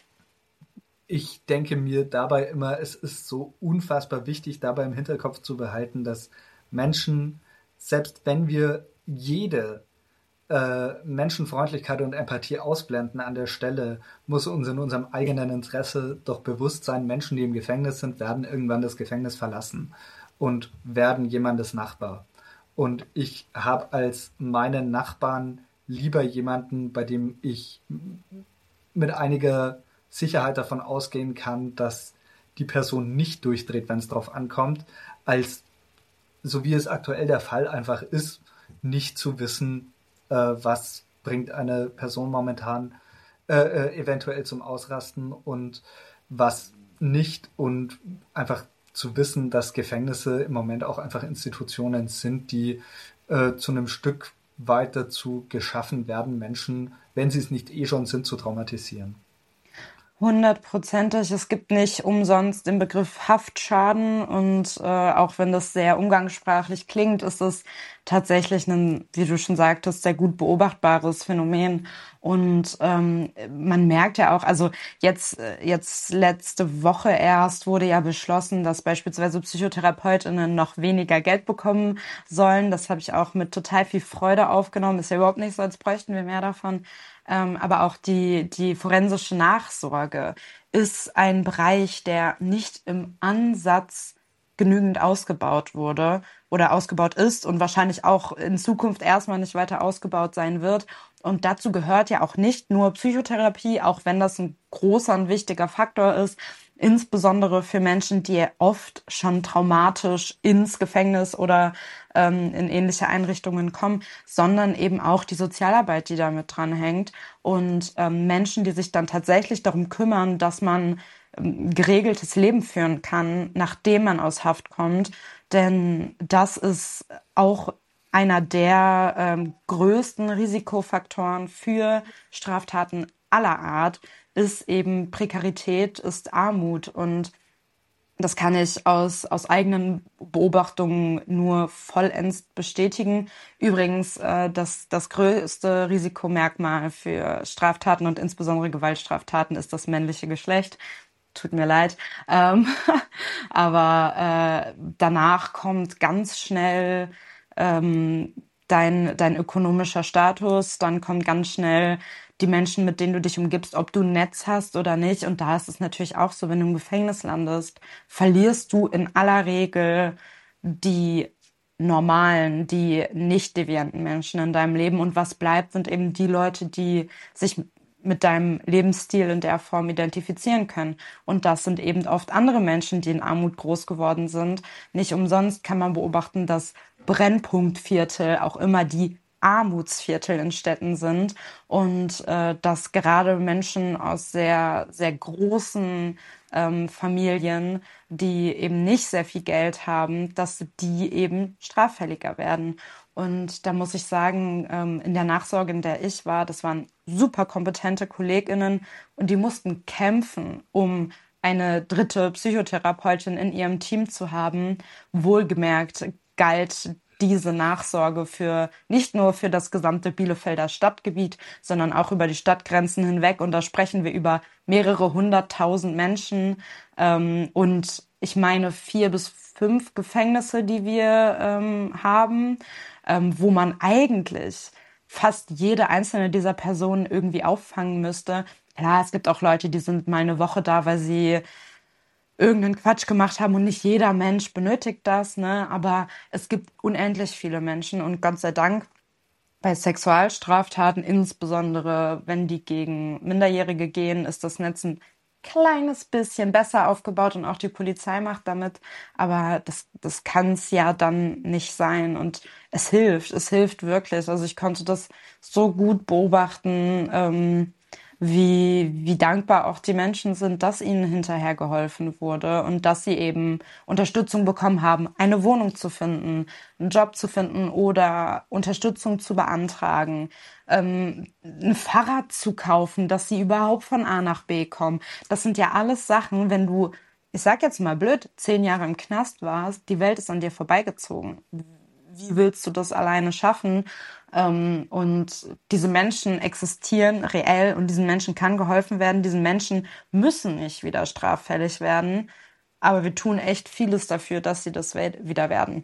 Ich denke mir dabei immer, es ist so unfassbar wichtig, dabei im Hinterkopf zu behalten, dass Menschen, selbst wenn wir jede äh, Menschenfreundlichkeit und Empathie ausblenden an der Stelle, muss uns in unserem eigenen Interesse doch bewusst sein, Menschen, die im Gefängnis sind, werden irgendwann das Gefängnis verlassen und werden jemandes Nachbar. Und ich habe als meinen Nachbarn lieber jemanden, bei dem ich mit einiger Sicherheit davon ausgehen kann, dass die Person nicht durchdreht, wenn es drauf ankommt, als so wie es aktuell der Fall einfach ist, nicht zu wissen, äh, was bringt eine Person momentan äh, äh, eventuell zum Ausrasten und was nicht und einfach zu wissen, dass Gefängnisse im Moment auch einfach Institutionen sind, die äh, zu einem Stück weit dazu geschaffen werden, Menschen, wenn sie es nicht eh schon sind, zu traumatisieren. Hundertprozentig. Es gibt nicht umsonst den Begriff Haftschaden und äh, auch wenn das sehr umgangssprachlich klingt, ist es tatsächlich ein, wie du schon sagtest, sehr gut beobachtbares Phänomen. Und ähm, man merkt ja auch, also jetzt, äh, jetzt letzte Woche erst wurde ja beschlossen, dass beispielsweise PsychotherapeutInnen noch weniger Geld bekommen sollen. Das habe ich auch mit total viel Freude aufgenommen. Ist ja überhaupt nicht so, als bräuchten wir mehr davon. Ähm, aber auch die, die forensische Nachsorge ist ein Bereich, der nicht im Ansatz genügend ausgebaut wurde oder ausgebaut ist und wahrscheinlich auch in Zukunft erstmal nicht weiter ausgebaut sein wird. Und dazu gehört ja auch nicht nur Psychotherapie, auch wenn das ein großer und wichtiger Faktor ist, insbesondere für Menschen, die oft schon traumatisch ins Gefängnis oder ähm, in ähnliche Einrichtungen kommen, sondern eben auch die Sozialarbeit, die damit dranhängt und ähm, Menschen, die sich dann tatsächlich darum kümmern, dass man ähm, geregeltes Leben führen kann, nachdem man aus Haft kommt. Denn das ist auch einer der ähm, größten Risikofaktoren für Straftaten aller Art, ist eben Prekarität, ist Armut. Und das kann ich aus, aus eigenen Beobachtungen nur vollends bestätigen. Übrigens, äh, das, das größte Risikomerkmal für Straftaten und insbesondere Gewaltstraftaten ist das männliche Geschlecht. Tut mir leid. Ähm, aber äh, danach kommt ganz schnell ähm, dein, dein ökonomischer Status, dann kommt ganz schnell die Menschen, mit denen du dich umgibst, ob du ein Netz hast oder nicht. Und da ist es natürlich auch so, wenn du im Gefängnis landest, verlierst du in aller Regel die normalen, die nicht devianten Menschen in deinem Leben. Und was bleibt, sind eben die Leute, die sich mit deinem Lebensstil in der Form identifizieren können. Und das sind eben oft andere Menschen, die in Armut groß geworden sind. Nicht umsonst kann man beobachten, dass Brennpunktviertel auch immer die Armutsviertel in Städten sind und äh, dass gerade Menschen aus sehr, sehr großen ähm, Familien, die eben nicht sehr viel Geld haben, dass die eben straffälliger werden. Und da muss ich sagen, ähm, in der Nachsorge, in der ich war, das waren super kompetente KollegInnen und die mussten kämpfen, um eine dritte Psychotherapeutin in ihrem Team zu haben. Wohlgemerkt galt diese Nachsorge für nicht nur für das gesamte Bielefelder Stadtgebiet, sondern auch über die Stadtgrenzen hinweg. Und da sprechen wir über mehrere hunderttausend Menschen ähm, und ich meine vier bis fünf Gefängnisse, die wir ähm, haben. ähm, wo man eigentlich fast jede einzelne dieser Personen irgendwie auffangen müsste. Klar, es gibt auch Leute, die sind mal eine Woche da, weil sie irgendeinen Quatsch gemacht haben und nicht jeder Mensch benötigt das, ne? Aber es gibt unendlich viele Menschen und Gott sei Dank bei Sexualstraftaten, insbesondere wenn die gegen Minderjährige gehen, ist das Netz ein kleines bisschen besser aufgebaut und auch die Polizei macht damit. Aber das, das kann es ja dann nicht sein. Und es hilft, es hilft wirklich. Also ich konnte das so gut beobachten, ähm, wie, wie dankbar auch die Menschen sind, dass ihnen hinterher geholfen wurde und dass sie eben Unterstützung bekommen haben, eine Wohnung zu finden, einen Job zu finden oder Unterstützung zu beantragen, ähm, ein Fahrrad zu kaufen, dass sie überhaupt von A nach B kommen. Das sind ja alles Sachen, wenn du, ich sag jetzt mal blöd, zehn Jahre im Knast warst, die Welt ist an dir vorbeigezogen. Wie willst du das alleine schaffen? Ähm, und diese Menschen existieren reell und diesen Menschen kann geholfen werden. Diesen Menschen müssen nicht wieder straffällig werden. Aber wir tun echt vieles dafür, dass sie das wieder werden.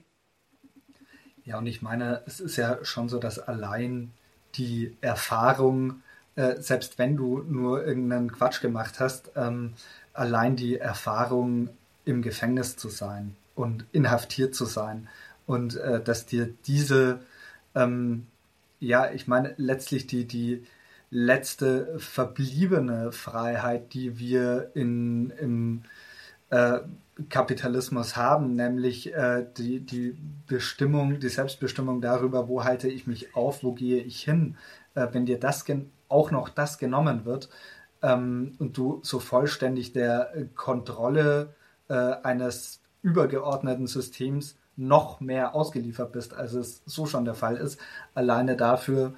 Ja, und ich meine, es ist ja schon so, dass allein die Erfahrung, äh, selbst wenn du nur irgendeinen Quatsch gemacht hast, ähm, allein die Erfahrung im Gefängnis zu sein und inhaftiert zu sein und äh, dass dir diese, ähm, ja, ich meine, letztlich die, die letzte verbliebene Freiheit, die wir in, im äh, Kapitalismus haben, nämlich äh, die, die Bestimmung, die Selbstbestimmung darüber, wo halte ich mich auf, wo gehe ich hin, äh, wenn dir das gen- auch noch das genommen wird ähm, und du so vollständig der äh, Kontrolle äh, eines übergeordneten Systems noch mehr ausgeliefert bist, als es so schon der Fall ist, alleine dafür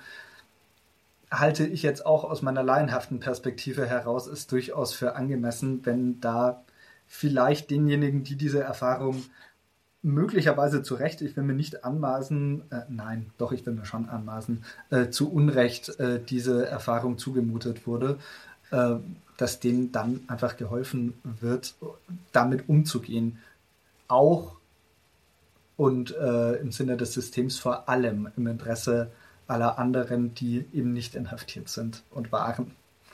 halte ich jetzt auch aus meiner laienhaften Perspektive heraus, ist durchaus für angemessen, wenn da vielleicht denjenigen, die diese Erfahrung möglicherweise zu Recht, ich will mir nicht anmaßen, äh, nein, doch, ich will mir schon anmaßen, äh, zu Unrecht äh, diese Erfahrung zugemutet wurde, äh, dass denen dann einfach geholfen wird, damit umzugehen. Auch und äh, im Sinne des Systems vor allem im Interesse aller anderen, die eben nicht inhaftiert sind und waren.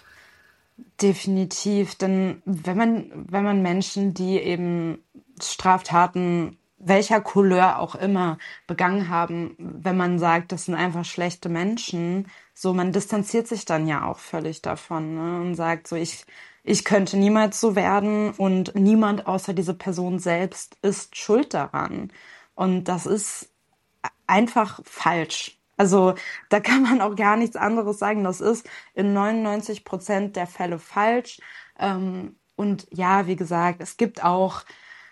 Definitiv, denn wenn man, wenn man Menschen, die eben Straftaten welcher Couleur auch immer begangen haben, wenn man sagt, das sind einfach schlechte Menschen, so man distanziert sich dann ja auch völlig davon, ne, und sagt so, ich, ich könnte niemals so werden und niemand außer diese Person selbst ist schuld daran. Und das ist einfach falsch. Also da kann man auch gar nichts anderes sagen. Das ist in neunundneunzig Prozent der Fälle falsch. Ähm, und ja, wie gesagt, es gibt auch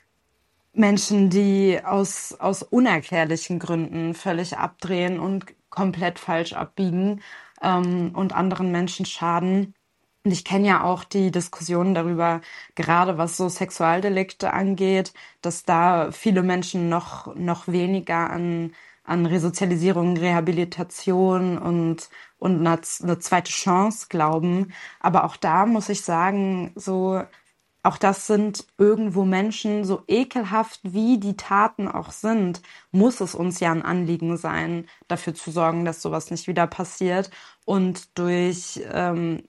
Menschen, die aus, aus unerklärlichen Gründen völlig abdrehen und komplett falsch abbiegen ähm, und anderen Menschen schaden. Und ich kenne ja auch die Diskussionen darüber, gerade was so Sexualdelikte angeht, dass da viele Menschen noch, noch weniger an, an Resozialisierung, Rehabilitation und, und eine, eine zweite Chance glauben. Aber auch da muss ich sagen, so, auch das sind irgendwo Menschen, so ekelhaft wie die Taten auch sind, muss es uns ja ein Anliegen sein, dafür zu sorgen, dass sowas nicht wieder passiert. Und durch ähm,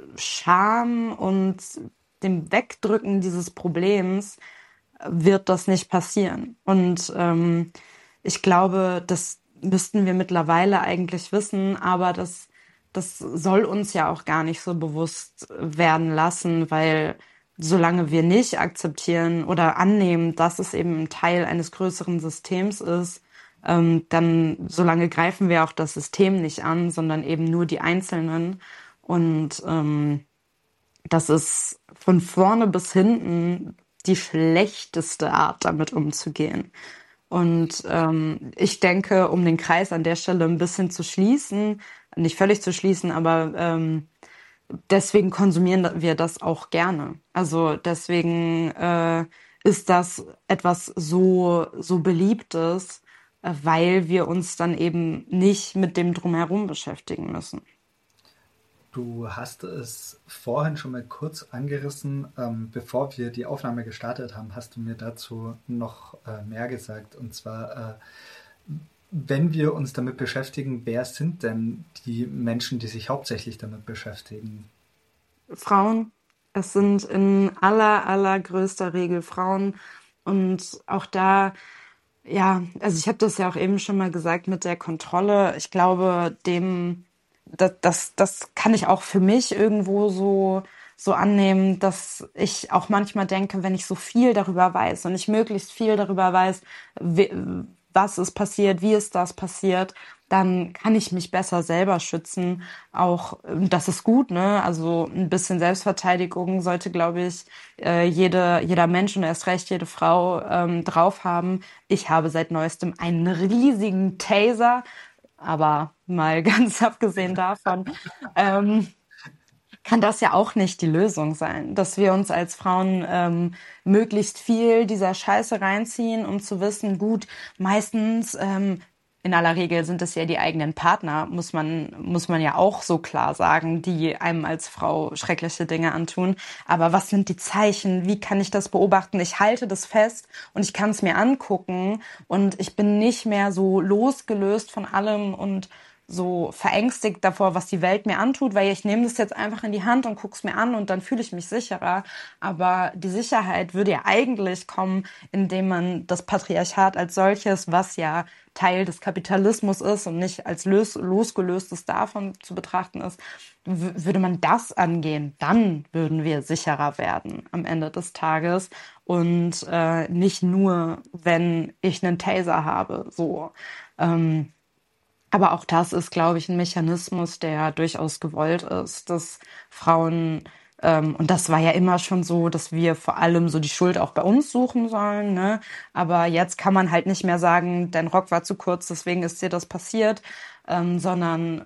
Scham und dem Wegdrücken dieses Problems wird das nicht passieren. Und ähm, ich glaube, das müssten wir mittlerweile eigentlich wissen, aber das, das soll uns ja auch gar nicht so bewusst werden lassen, weil solange wir nicht akzeptieren oder annehmen, dass es eben ein Teil eines größeren Systems ist, ähm, dann solange greifen wir auch das System nicht an, sondern eben nur die Einzelnen. Und ähm, das ist von vorne bis hinten die schlechteste Art, damit umzugehen. Und ähm, ich denke, um den Kreis an der Stelle ein bisschen zu schließen, nicht völlig zu schließen, aber ähm, deswegen konsumieren wir das auch gerne. Also deswegen äh, ist das etwas so, so Beliebtes, äh, weil wir uns dann eben nicht mit dem Drumherum beschäftigen müssen. Du hast es vorhin schon mal kurz angerissen. Ähm, bevor wir die Aufnahme gestartet haben, hast du mir dazu noch äh, mehr gesagt. Und zwar, äh, wenn wir uns damit beschäftigen, wer sind denn die Menschen, die sich hauptsächlich damit beschäftigen? Frauen. Es sind in aller, allergrößter Regel Frauen. Und auch da, ja, also ich habe das ja auch eben schon mal gesagt mit der Kontrolle. Ich glaube, dem, das, das, das kann ich auch für mich irgendwo so, so annehmen, dass ich auch manchmal denke, wenn ich so viel darüber weiß und ich möglichst viel darüber weiß, wie, was ist passiert, wie ist das passiert, dann kann ich mich besser selber schützen. Auch ähm, das ist gut, ne? Also ein bisschen Selbstverteidigung sollte, glaube ich, äh, jede, jeder Mensch und erst recht jede Frau ähm, drauf haben. Ich habe seit neuestem einen riesigen Taser, aber mal ganz abgesehen davon, ähm, kann das ja auch nicht die Lösung sein, dass wir uns als Frauen ähm, möglichst viel dieser Scheiße reinziehen, um zu wissen, gut, meistens, ähm, in aller Regel sind es ja die eigenen Partner, muss man, muss man ja auch so klar sagen, die einem als Frau schreckliche Dinge antun. Aber was sind die Zeichen? Wie kann ich das beobachten? Ich halte das fest und ich kann es mir angucken und ich bin nicht mehr so losgelöst von allem und so verängstigt davor, was die Welt mir antut, weil ich nehme das jetzt einfach in die Hand und guck's mir an und dann fühle ich mich sicherer. Aber die Sicherheit würde ja eigentlich kommen, indem man das Patriarchat als solches, was ja Teil des Kapitalismus ist und nicht als los, losgelöstes davon zu betrachten ist, w- würde man das angehen, dann würden wir sicherer werden am Ende des Tages und äh, nicht nur, wenn ich einen Taser habe. So. Ähm, aber auch das ist, glaube ich, ein Mechanismus, der durchaus gewollt ist, dass Frauen, ähm, und das war ja immer schon so, dass wir vor allem so die Schuld auch bei uns suchen sollen, ne? Aber jetzt kann man halt nicht mehr sagen, dein Rock war zu kurz, deswegen ist dir das passiert, ähm, sondern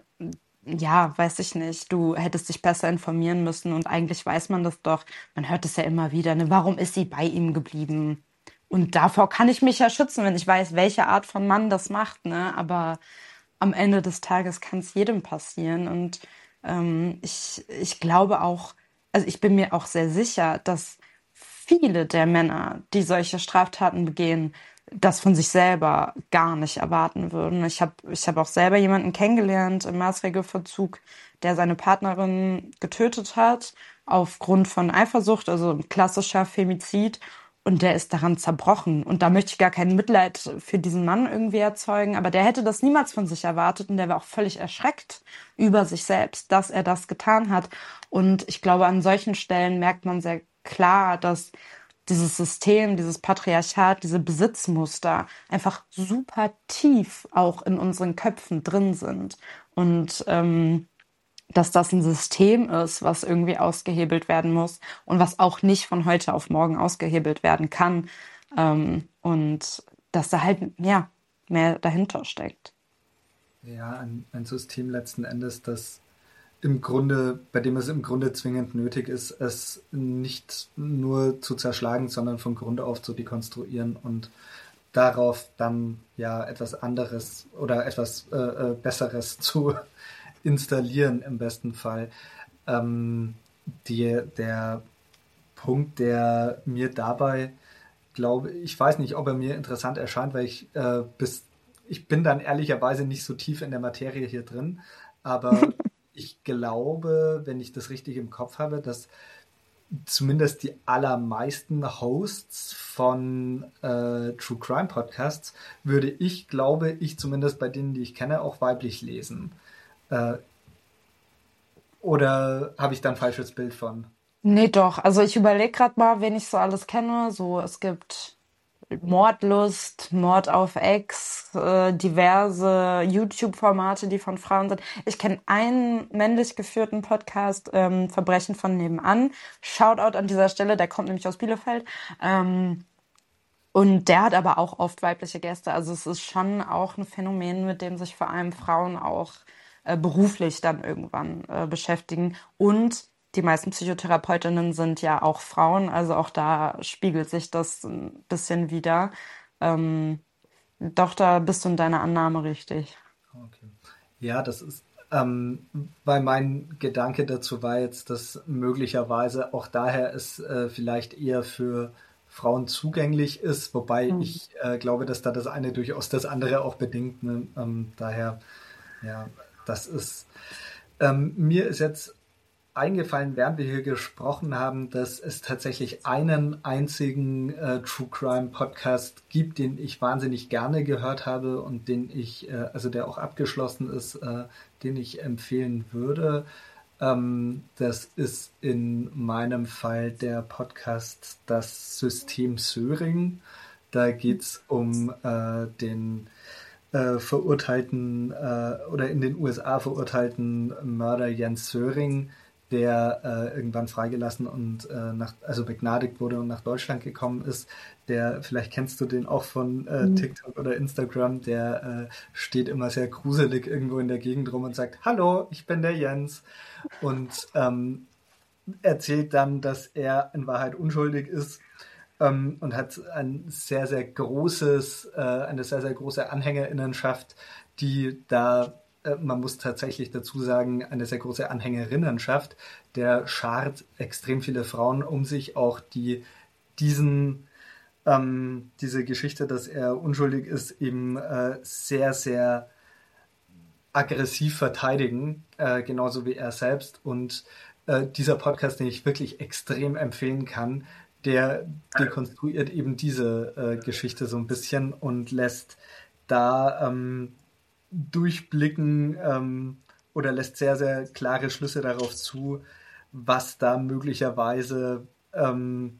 ja, weiß ich nicht, du hättest dich besser informieren müssen und eigentlich weiß man das doch. Man hört es ja immer wieder, ne? Warum ist sie bei ihm geblieben? Und davor kann ich mich ja schützen, wenn ich weiß, welche Art von Mann das macht, ne? Aber am Ende des Tages kann es jedem passieren. Und ähm, ich, ich glaube auch, also ich bin mir auch sehr sicher, dass viele der Männer, die solche Straftaten begehen, das von sich selber gar nicht erwarten würden. Ich habe ich hab auch selber jemanden kennengelernt im Maßregelvollzug, der seine Partnerin getötet hat aufgrund von Eifersucht, also ein klassischer Femizid. Und der ist daran zerbrochen. Und da möchte ich gar kein Mitleid für diesen Mann irgendwie erzeugen. Aber der hätte das niemals von sich erwartet. Und der war auch völlig erschreckt über sich selbst, dass er das getan hat. Und ich glaube, an solchen Stellen merkt man sehr klar, dass dieses System, dieses Patriarchat, diese Besitzmuster einfach super tief auch in unseren Köpfen drin sind. Und ähm, dass das ein System ist, was irgendwie ausgehebelt werden muss und was auch nicht von heute auf morgen ausgehebelt werden kann. Ähm, und dass da halt, ja, mehr dahinter steckt. Ja, ein, ein System letzten Endes, das im Grunde, bei dem es im Grunde zwingend nötig ist, es nicht nur zu zerschlagen, sondern von Grund auf zu dekonstruieren und darauf dann ja etwas anderes oder etwas äh, äh, Besseres zu installieren im besten Fall. Ähm, die, der Punkt, der mir dabei, glaube ich, weiß nicht, ob er mir interessant erscheint, weil ich äh, bis, ich bin dann ehrlicherweise nicht so tief in der Materie hier drin, aber ich glaube, wenn ich das richtig im Kopf habe, dass zumindest die allermeisten Hosts von äh, True Crime Podcasts würde ich, glaube ich, zumindest bei denen, die ich kenne, auch weiblich lesen. Äh, oder habe ich da ein falsches Bild von? Nee, doch. Also ich überlege gerade mal, wen ich so alles kenne. So, es gibt Mordlust, Mord auf Ex, äh, diverse YouTube-Formate, die von Frauen sind. Ich kenne einen männlich geführten Podcast, ähm, Verbrechen von nebenan. Shoutout an dieser Stelle, der kommt nämlich aus Bielefeld. Ähm, und der hat aber auch oft weibliche Gäste. Also es ist schon auch ein Phänomen, mit dem sich vor allem Frauen auch äh, beruflich dann irgendwann äh, beschäftigen. Und die meisten Psychotherapeutinnen sind ja auch Frauen. Also auch da spiegelt sich das ein bisschen wieder. Ähm, doch, da bist du in deiner Annahme richtig. Okay. Ja, das ist, ähm, weil mein Gedanke dazu war jetzt, dass möglicherweise auch daher es äh, vielleicht eher für Frauen zugänglich ist, wobei Mhm. ich äh, glaube, dass da das eine durchaus das andere auch bedingt. Ne? Ähm, daher, ja, das ist, ähm, mir ist jetzt eingefallen, während wir hier gesprochen haben, dass es tatsächlich einen einzigen äh, True Crime Podcast gibt, den ich wahnsinnig gerne gehört habe und den ich, äh, also der auch abgeschlossen ist, äh, den ich empfehlen würde. Ähm, das ist in meinem Fall der Podcast Das System Söring. Da geht's um äh, den äh, verurteilten äh, oder in den U S A verurteilten Mörder Jens Söring, der äh, irgendwann freigelassen und äh, nach, also begnadigt wurde und nach Deutschland gekommen ist. Der, vielleicht kennst du den auch von äh, Mhm. TikTok oder Instagram, der äh, steht immer sehr gruselig irgendwo in der Gegend rum und sagt, Hallo, ich bin der Jens. Und ähm, erzählt dann, dass er in Wahrheit unschuldig ist, ähm, und hat ein sehr, sehr großes, äh, eine sehr, sehr große Anhängerinnenschaft, die da, äh, man muss tatsächlich dazu sagen, eine sehr große Anhängerinnenschaft, der schart extrem viele Frauen um sich, auch die diesen, ähm, diese Geschichte, dass er unschuldig ist, eben äh, sehr, sehr aggressiv verteidigen, äh, genauso wie er selbst. Und äh, dieser Podcast, den ich wirklich extrem empfehlen kann, der dekonstruiert eben diese äh, Geschichte so ein bisschen und lässt da ähm, durchblicken ähm, oder lässt sehr, sehr klare Schlüsse darauf zu, was da möglicherweise ähm,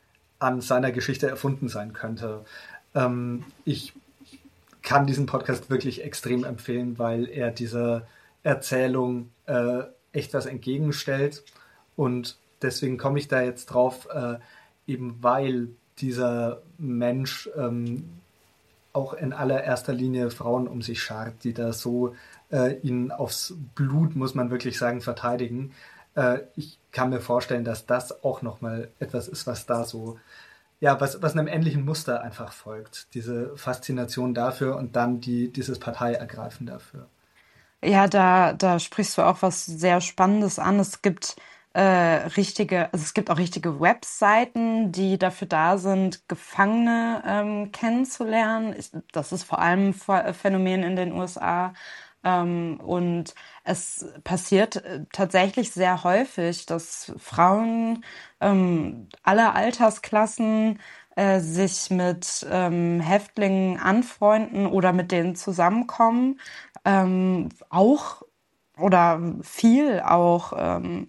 an seiner Geschichte erfunden sein könnte. Ähm, ich kann diesen Podcast wirklich extrem empfehlen, weil er dieser Erzählung äh, echt was entgegenstellt. Und deswegen komme ich da jetzt drauf, äh, eben weil dieser Mensch ähm, auch in allererster Linie Frauen um sich schart, die da so äh, ihn aufs Blut, muss man wirklich sagen, verteidigen. Äh, ich kann mir vorstellen, dass das auch nochmal etwas ist, was da so, ja, was, was einem ähnlichen Muster einfach folgt. Diese Faszination dafür und dann die, dieses Parteiergreifen dafür. Ja, da, da sprichst du auch was sehr Spannendes an. Es gibt äh, richtige, also es gibt auch richtige Webseiten, die dafür da sind, Gefangene ähm, kennenzulernen. Ich, das ist vor allem ein Ph- Phänomen in den U S A. Ähm, und es passiert äh, tatsächlich sehr häufig, dass Frauen ähm, aller Altersklassen äh, sich mit ähm, Häftlingen anfreunden oder mit denen zusammenkommen, ähm, auch oder viel auch ähm,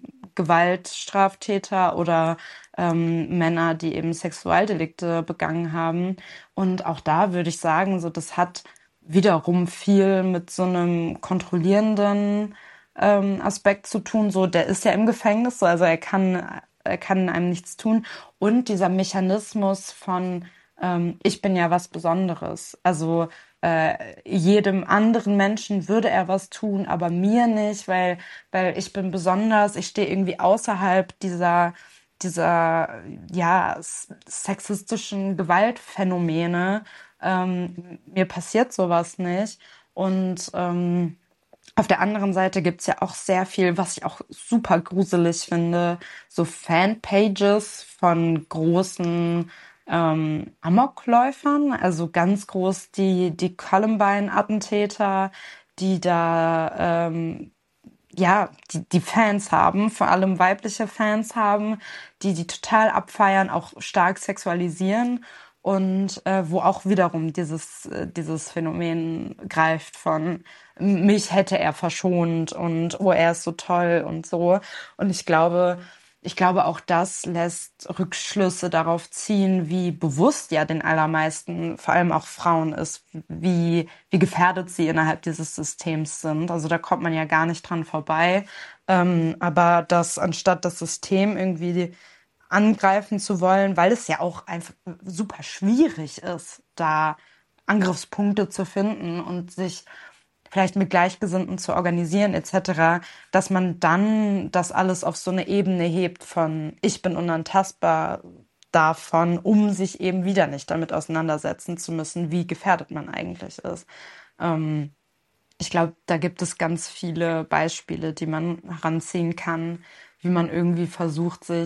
Gewaltstraftäter oder ähm, Männer, die eben Sexualdelikte begangen haben. Und auch da würde ich sagen, so das hat wiederum viel mit so einem kontrollierenden ähm, Aspekt zu tun. So, der ist ja im Gefängnis, so, also er kann, er kann einem nichts tun. Und dieser Mechanismus von ähm, ich bin ja was Besonderes. Also äh, jedem anderen Menschen würde er was tun, aber mir nicht, weil, weil ich bin besonders, ich stehe irgendwie außerhalb dieser, dieser, ja, s- sexistischen Gewaltphänomene. Ähm, mir passiert sowas nicht. Und ähm, auf der anderen Seite gibt's ja auch sehr viel, was ich auch super gruselig finde, so Fanpages von großen ähm, Amokläufern, also ganz groß die, die Columbine-Attentäter, die da ähm, ja, die, die Fans haben, vor allem weibliche Fans haben, die die total abfeiern, auch stark sexualisieren und äh, wo auch wiederum dieses, äh, dieses Phänomen greift von mich hätte er verschont und oh, er ist so toll und so. Und ich glaube, ich glaube, auch das lässt Rückschlüsse darauf ziehen, wie bewusst ja den allermeisten, vor allem auch Frauen ist, wie, wie gefährdet sie innerhalb dieses Systems sind. Also da kommt man ja gar nicht dran vorbei. Ähm, aber dass anstatt das System irgendwie angreifen zu wollen, weil es ja auch einfach super schwierig ist, da Angriffspunkte zu finden und sich vielleicht mit Gleichgesinnten zu organisieren et cetera, dass man dann das alles auf so eine Ebene hebt von ich bin unantastbar davon, um sich eben wieder nicht damit auseinandersetzen zu müssen, wie gefährdet man eigentlich ist. Ähm, Ich glaube, da gibt es ganz viele Beispiele, die man heranziehen kann, wie man irgendwie versucht, sich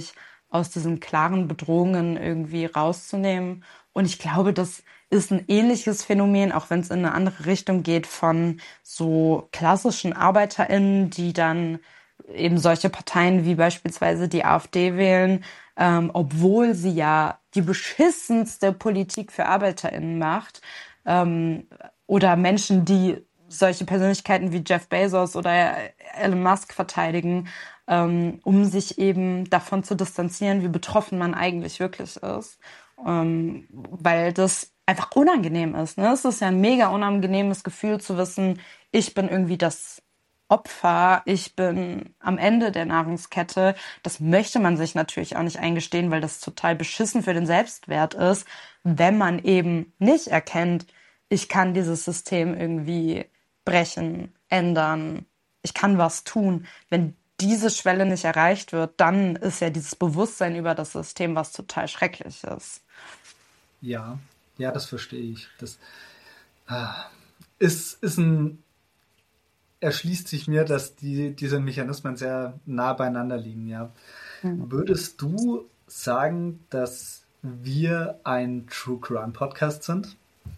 aus diesen klaren Bedrohungen irgendwie rauszunehmen. Und ich glaube, das ist ein ähnliches Phänomen, auch wenn es in eine andere Richtung geht, von so klassischen ArbeiterInnen, die dann eben solche Parteien wie beispielsweise die AfD wählen, ähm, obwohl sie ja die beschissenste Politik für ArbeiterInnen macht. Ähm, oder Menschen, die solche Persönlichkeiten wie Jeff Bezos oder Elon Musk verteidigen, ähm, um sich eben davon zu distanzieren, wie betroffen man eigentlich wirklich ist. Ähm, weil das einfach unangenehm ist. Ne? Es ist ja ein mega unangenehmes Gefühl zu wissen, ich bin irgendwie das Opfer, ich bin am Ende der Nahrungskette. Das möchte man sich natürlich auch nicht eingestehen, weil das total beschissen für den Selbstwert ist, wenn man eben nicht erkennt, ich kann dieses System irgendwie brechen, ändern, ich kann was tun. Wenn diese Schwelle nicht erreicht wird, dann ist ja dieses Bewusstsein über das System was total schrecklich ist. Ja, ja, das verstehe ich. Das ah, ist, ist ein, erschließt sich mir, dass die, diese Mechanismen sehr nah beieinander liegen, ja. Würdest du sagen, dass wir ein True Crime Podcast sind?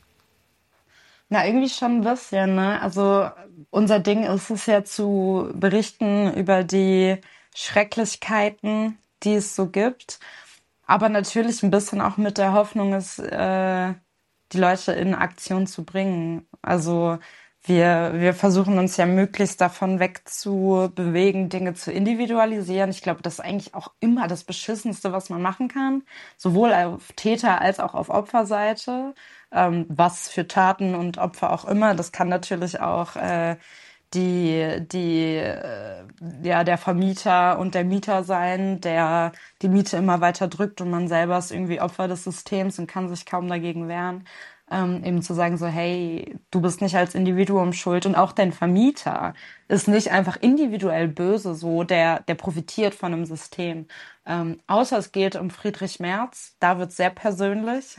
Na, irgendwie schon ein bisschen, ne? Also unser Ding ist es ja zu berichten über die Schrecklichkeiten, die es so gibt. Aber natürlich ein bisschen auch mit der Hoffnung, es, äh, die Leute in Aktion zu bringen. Also wir, wir versuchen uns ja möglichst davon wegzubewegen, Dinge zu individualisieren. Ich glaube, das ist eigentlich auch immer das Beschissenste, was man machen kann. Sowohl auf Täter- als auch auf Opferseite. Ähm, was für Taten und Opfer auch immer. Das kann natürlich auch äh, die, die, äh, ja, der Vermieter und der Mieter sein, der die Miete immer weiter drückt und man selber ist irgendwie Opfer des Systems und kann sich kaum dagegen wehren. Ähm, eben zu sagen so, hey, du bist nicht als Individuum schuld und auch dein Vermieter ist nicht einfach individuell böse, so der, der profitiert von einem System. Ähm, außer es geht um Friedrich Merz, da wird sehr persönlich.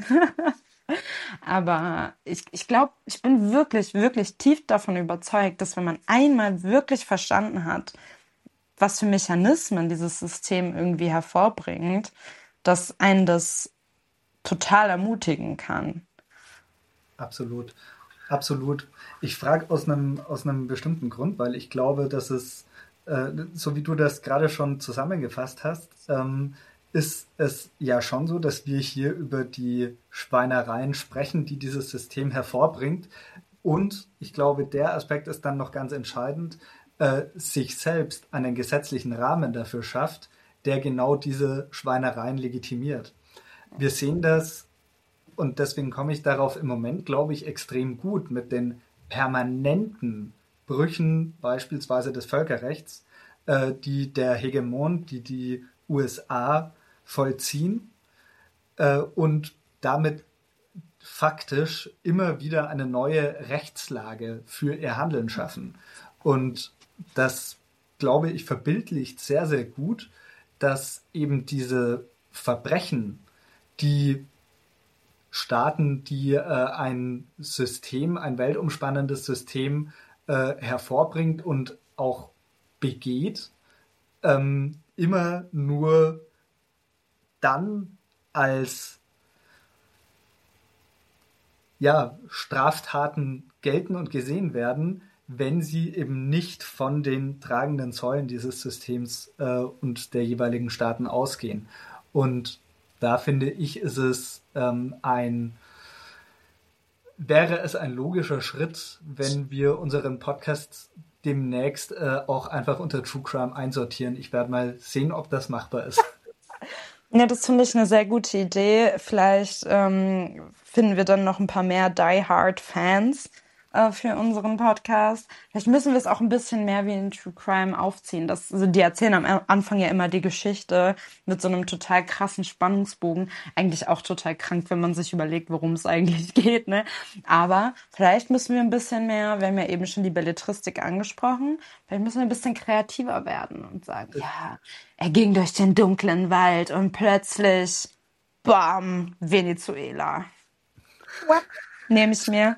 Aber ich, ich glaube, ich bin wirklich, wirklich tief davon überzeugt, dass wenn man einmal wirklich verstanden hat, was für Mechanismen dieses System irgendwie hervorbringt, dass einen das total ermutigen kann. Absolut. Absolut. Ich frage aus einem, aus einem bestimmten Grund, weil ich glaube, dass es, äh, so wie du das gerade schon zusammengefasst hast, ähm, ist es ja schon so, dass wir hier über die Schweinereien sprechen, die dieses System hervorbringt. Und ich glaube, der Aspekt ist dann noch ganz entscheidend, äh, sich selbst einen gesetzlichen Rahmen dafür schafft, der genau diese Schweinereien legitimiert. Wir sehen das und deswegen komme ich darauf im Moment, glaube ich, extrem gut mit den permanenten Brüchen beispielsweise des Völkerrechts, äh, die der Hegemon, die die U S A vollziehen äh, und damit faktisch immer wieder eine neue Rechtslage für ihr Handeln schaffen. Und das, glaube ich, verbildlicht sehr, sehr gut, dass eben diese Verbrechen, die Staaten, die äh, ein System, ein weltumspannendes System äh, hervorbringt und auch begeht, ähm, immer nur dann als ja, Straftaten gelten und gesehen werden, wenn sie eben nicht von den tragenden Säulen dieses Systems äh, und der jeweiligen Staaten ausgehen. Und da finde ich, ist es ähm, ein, wäre es ein logischer Schritt, wenn wir unseren Podcast demnächst äh, auch einfach unter True Crime einsortieren. Ich werde mal sehen, ob das machbar ist. Ja, das finde ich eine sehr gute Idee. Vielleicht ähm, finden wir dann noch ein paar mehr Die Hard Fans äh, für unseren Podcast. Vielleicht müssen wir es auch ein bisschen mehr wie in True Crime aufziehen. Das, also die erzählen am Anfang ja immer die Geschichte mit so einem total krassen Spannungsbogen. Eigentlich auch total krank, wenn man sich überlegt, worum es eigentlich geht, ne? Aber vielleicht müssen wir ein bisschen mehr, wir haben ja eben schon die Belletristik angesprochen, vielleicht müssen wir ein bisschen kreativer werden und sagen, ja, er ging durch den dunklen Wald und plötzlich, bam, Venezuela. What? Nehme ich mir.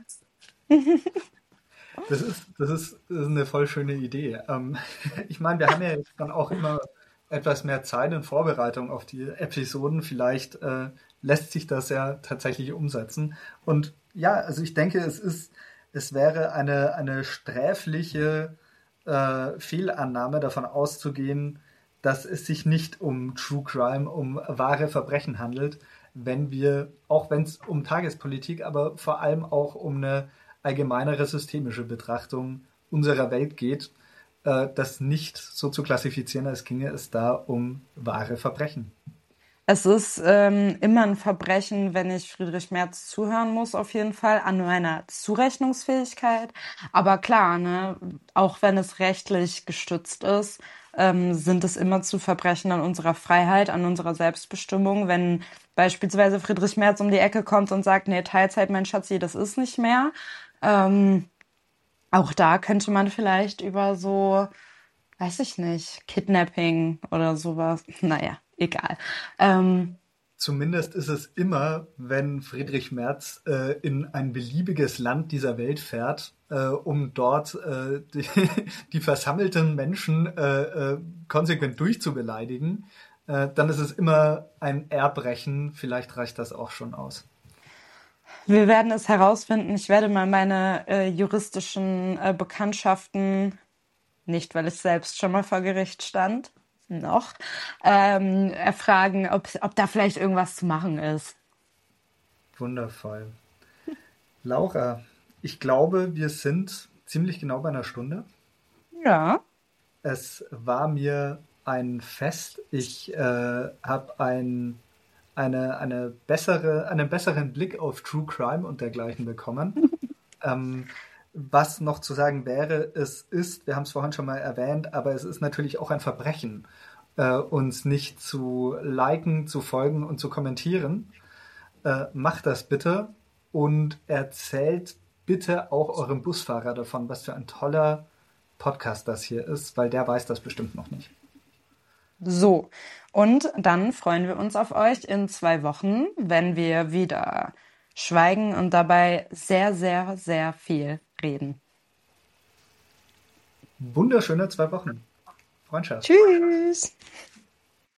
Das ist, das ist, das ist eine voll schöne Idee. Ähm, ich meine, wir haben ja jetzt dann auch immer etwas mehr Zeit in Vorbereitung auf die Episoden, vielleicht äh, lässt sich das ja tatsächlich umsetzen. Und ja, also ich denke, es ist, es wäre eine, eine sträfliche äh, Fehlannahme davon auszugehen, dass es sich nicht um True Crime, um wahre Verbrechen handelt, wenn wir, auch wenn es um Tagespolitik, aber vor allem auch um eine allgemeinere systemische Betrachtung unserer Welt geht, äh, das nicht so zu klassifizieren, als ginge es da um wahre Verbrechen. Es ist ähm, immer ein Verbrechen, wenn ich Friedrich Merz zuhören muss, auf jeden Fall, an meiner Zurechnungsfähigkeit. Aber klar, ne, auch wenn es rechtlich gestützt ist, ähm, sind es immer zu Verbrechen an unserer Freiheit, an unserer Selbstbestimmung. Wenn beispielsweise Friedrich Merz um die Ecke kommt und sagt, nee, Teilzeit, mein Schatzi, das ist nicht mehr. Ähm, auch da könnte man vielleicht über so, weiß ich nicht, Kidnapping oder sowas. Naja, egal. Ähm, Zumindest ist es immer, wenn Friedrich Merz äh, in ein beliebiges Land dieser Welt fährt, äh, um dort äh, die, die versammelten Menschen äh, äh, konsequent durchzubeleidigen, äh, dann ist es immer ein Erbrechen. Vielleicht reicht das auch schon aus. Wir werden es herausfinden. Ich werde mal meine äh, juristischen äh, Bekanntschaften, nicht weil ich selbst schon mal vor Gericht stand, noch, ähm, erfragen, ob, ob da vielleicht irgendwas zu machen ist. Wundervoll. Laura, ich glaube, wir sind ziemlich genau bei einer Stunde. Ja. Es war mir ein Fest. Ich äh, habe ein, eine, eine bessere, einen besseren Blick auf True Crime und dergleichen bekommen. Ähm, was noch zu sagen wäre, es ist, wir haben es vorhin schon mal erwähnt, aber es ist natürlich auch ein Verbrechen, äh, uns nicht zu liken, zu folgen und zu kommentieren. Äh, macht das bitte und erzählt bitte auch eurem Busfahrer davon, was für ein toller Podcast das hier ist, weil der weiß das bestimmt noch nicht. So, und dann freuen wir uns auf euch in zwei Wochen, wenn wir wieder schweigen und dabei sehr, sehr, sehr viel reden. Wunderschöne zwei Wochen. Freundschaft. Tschüss!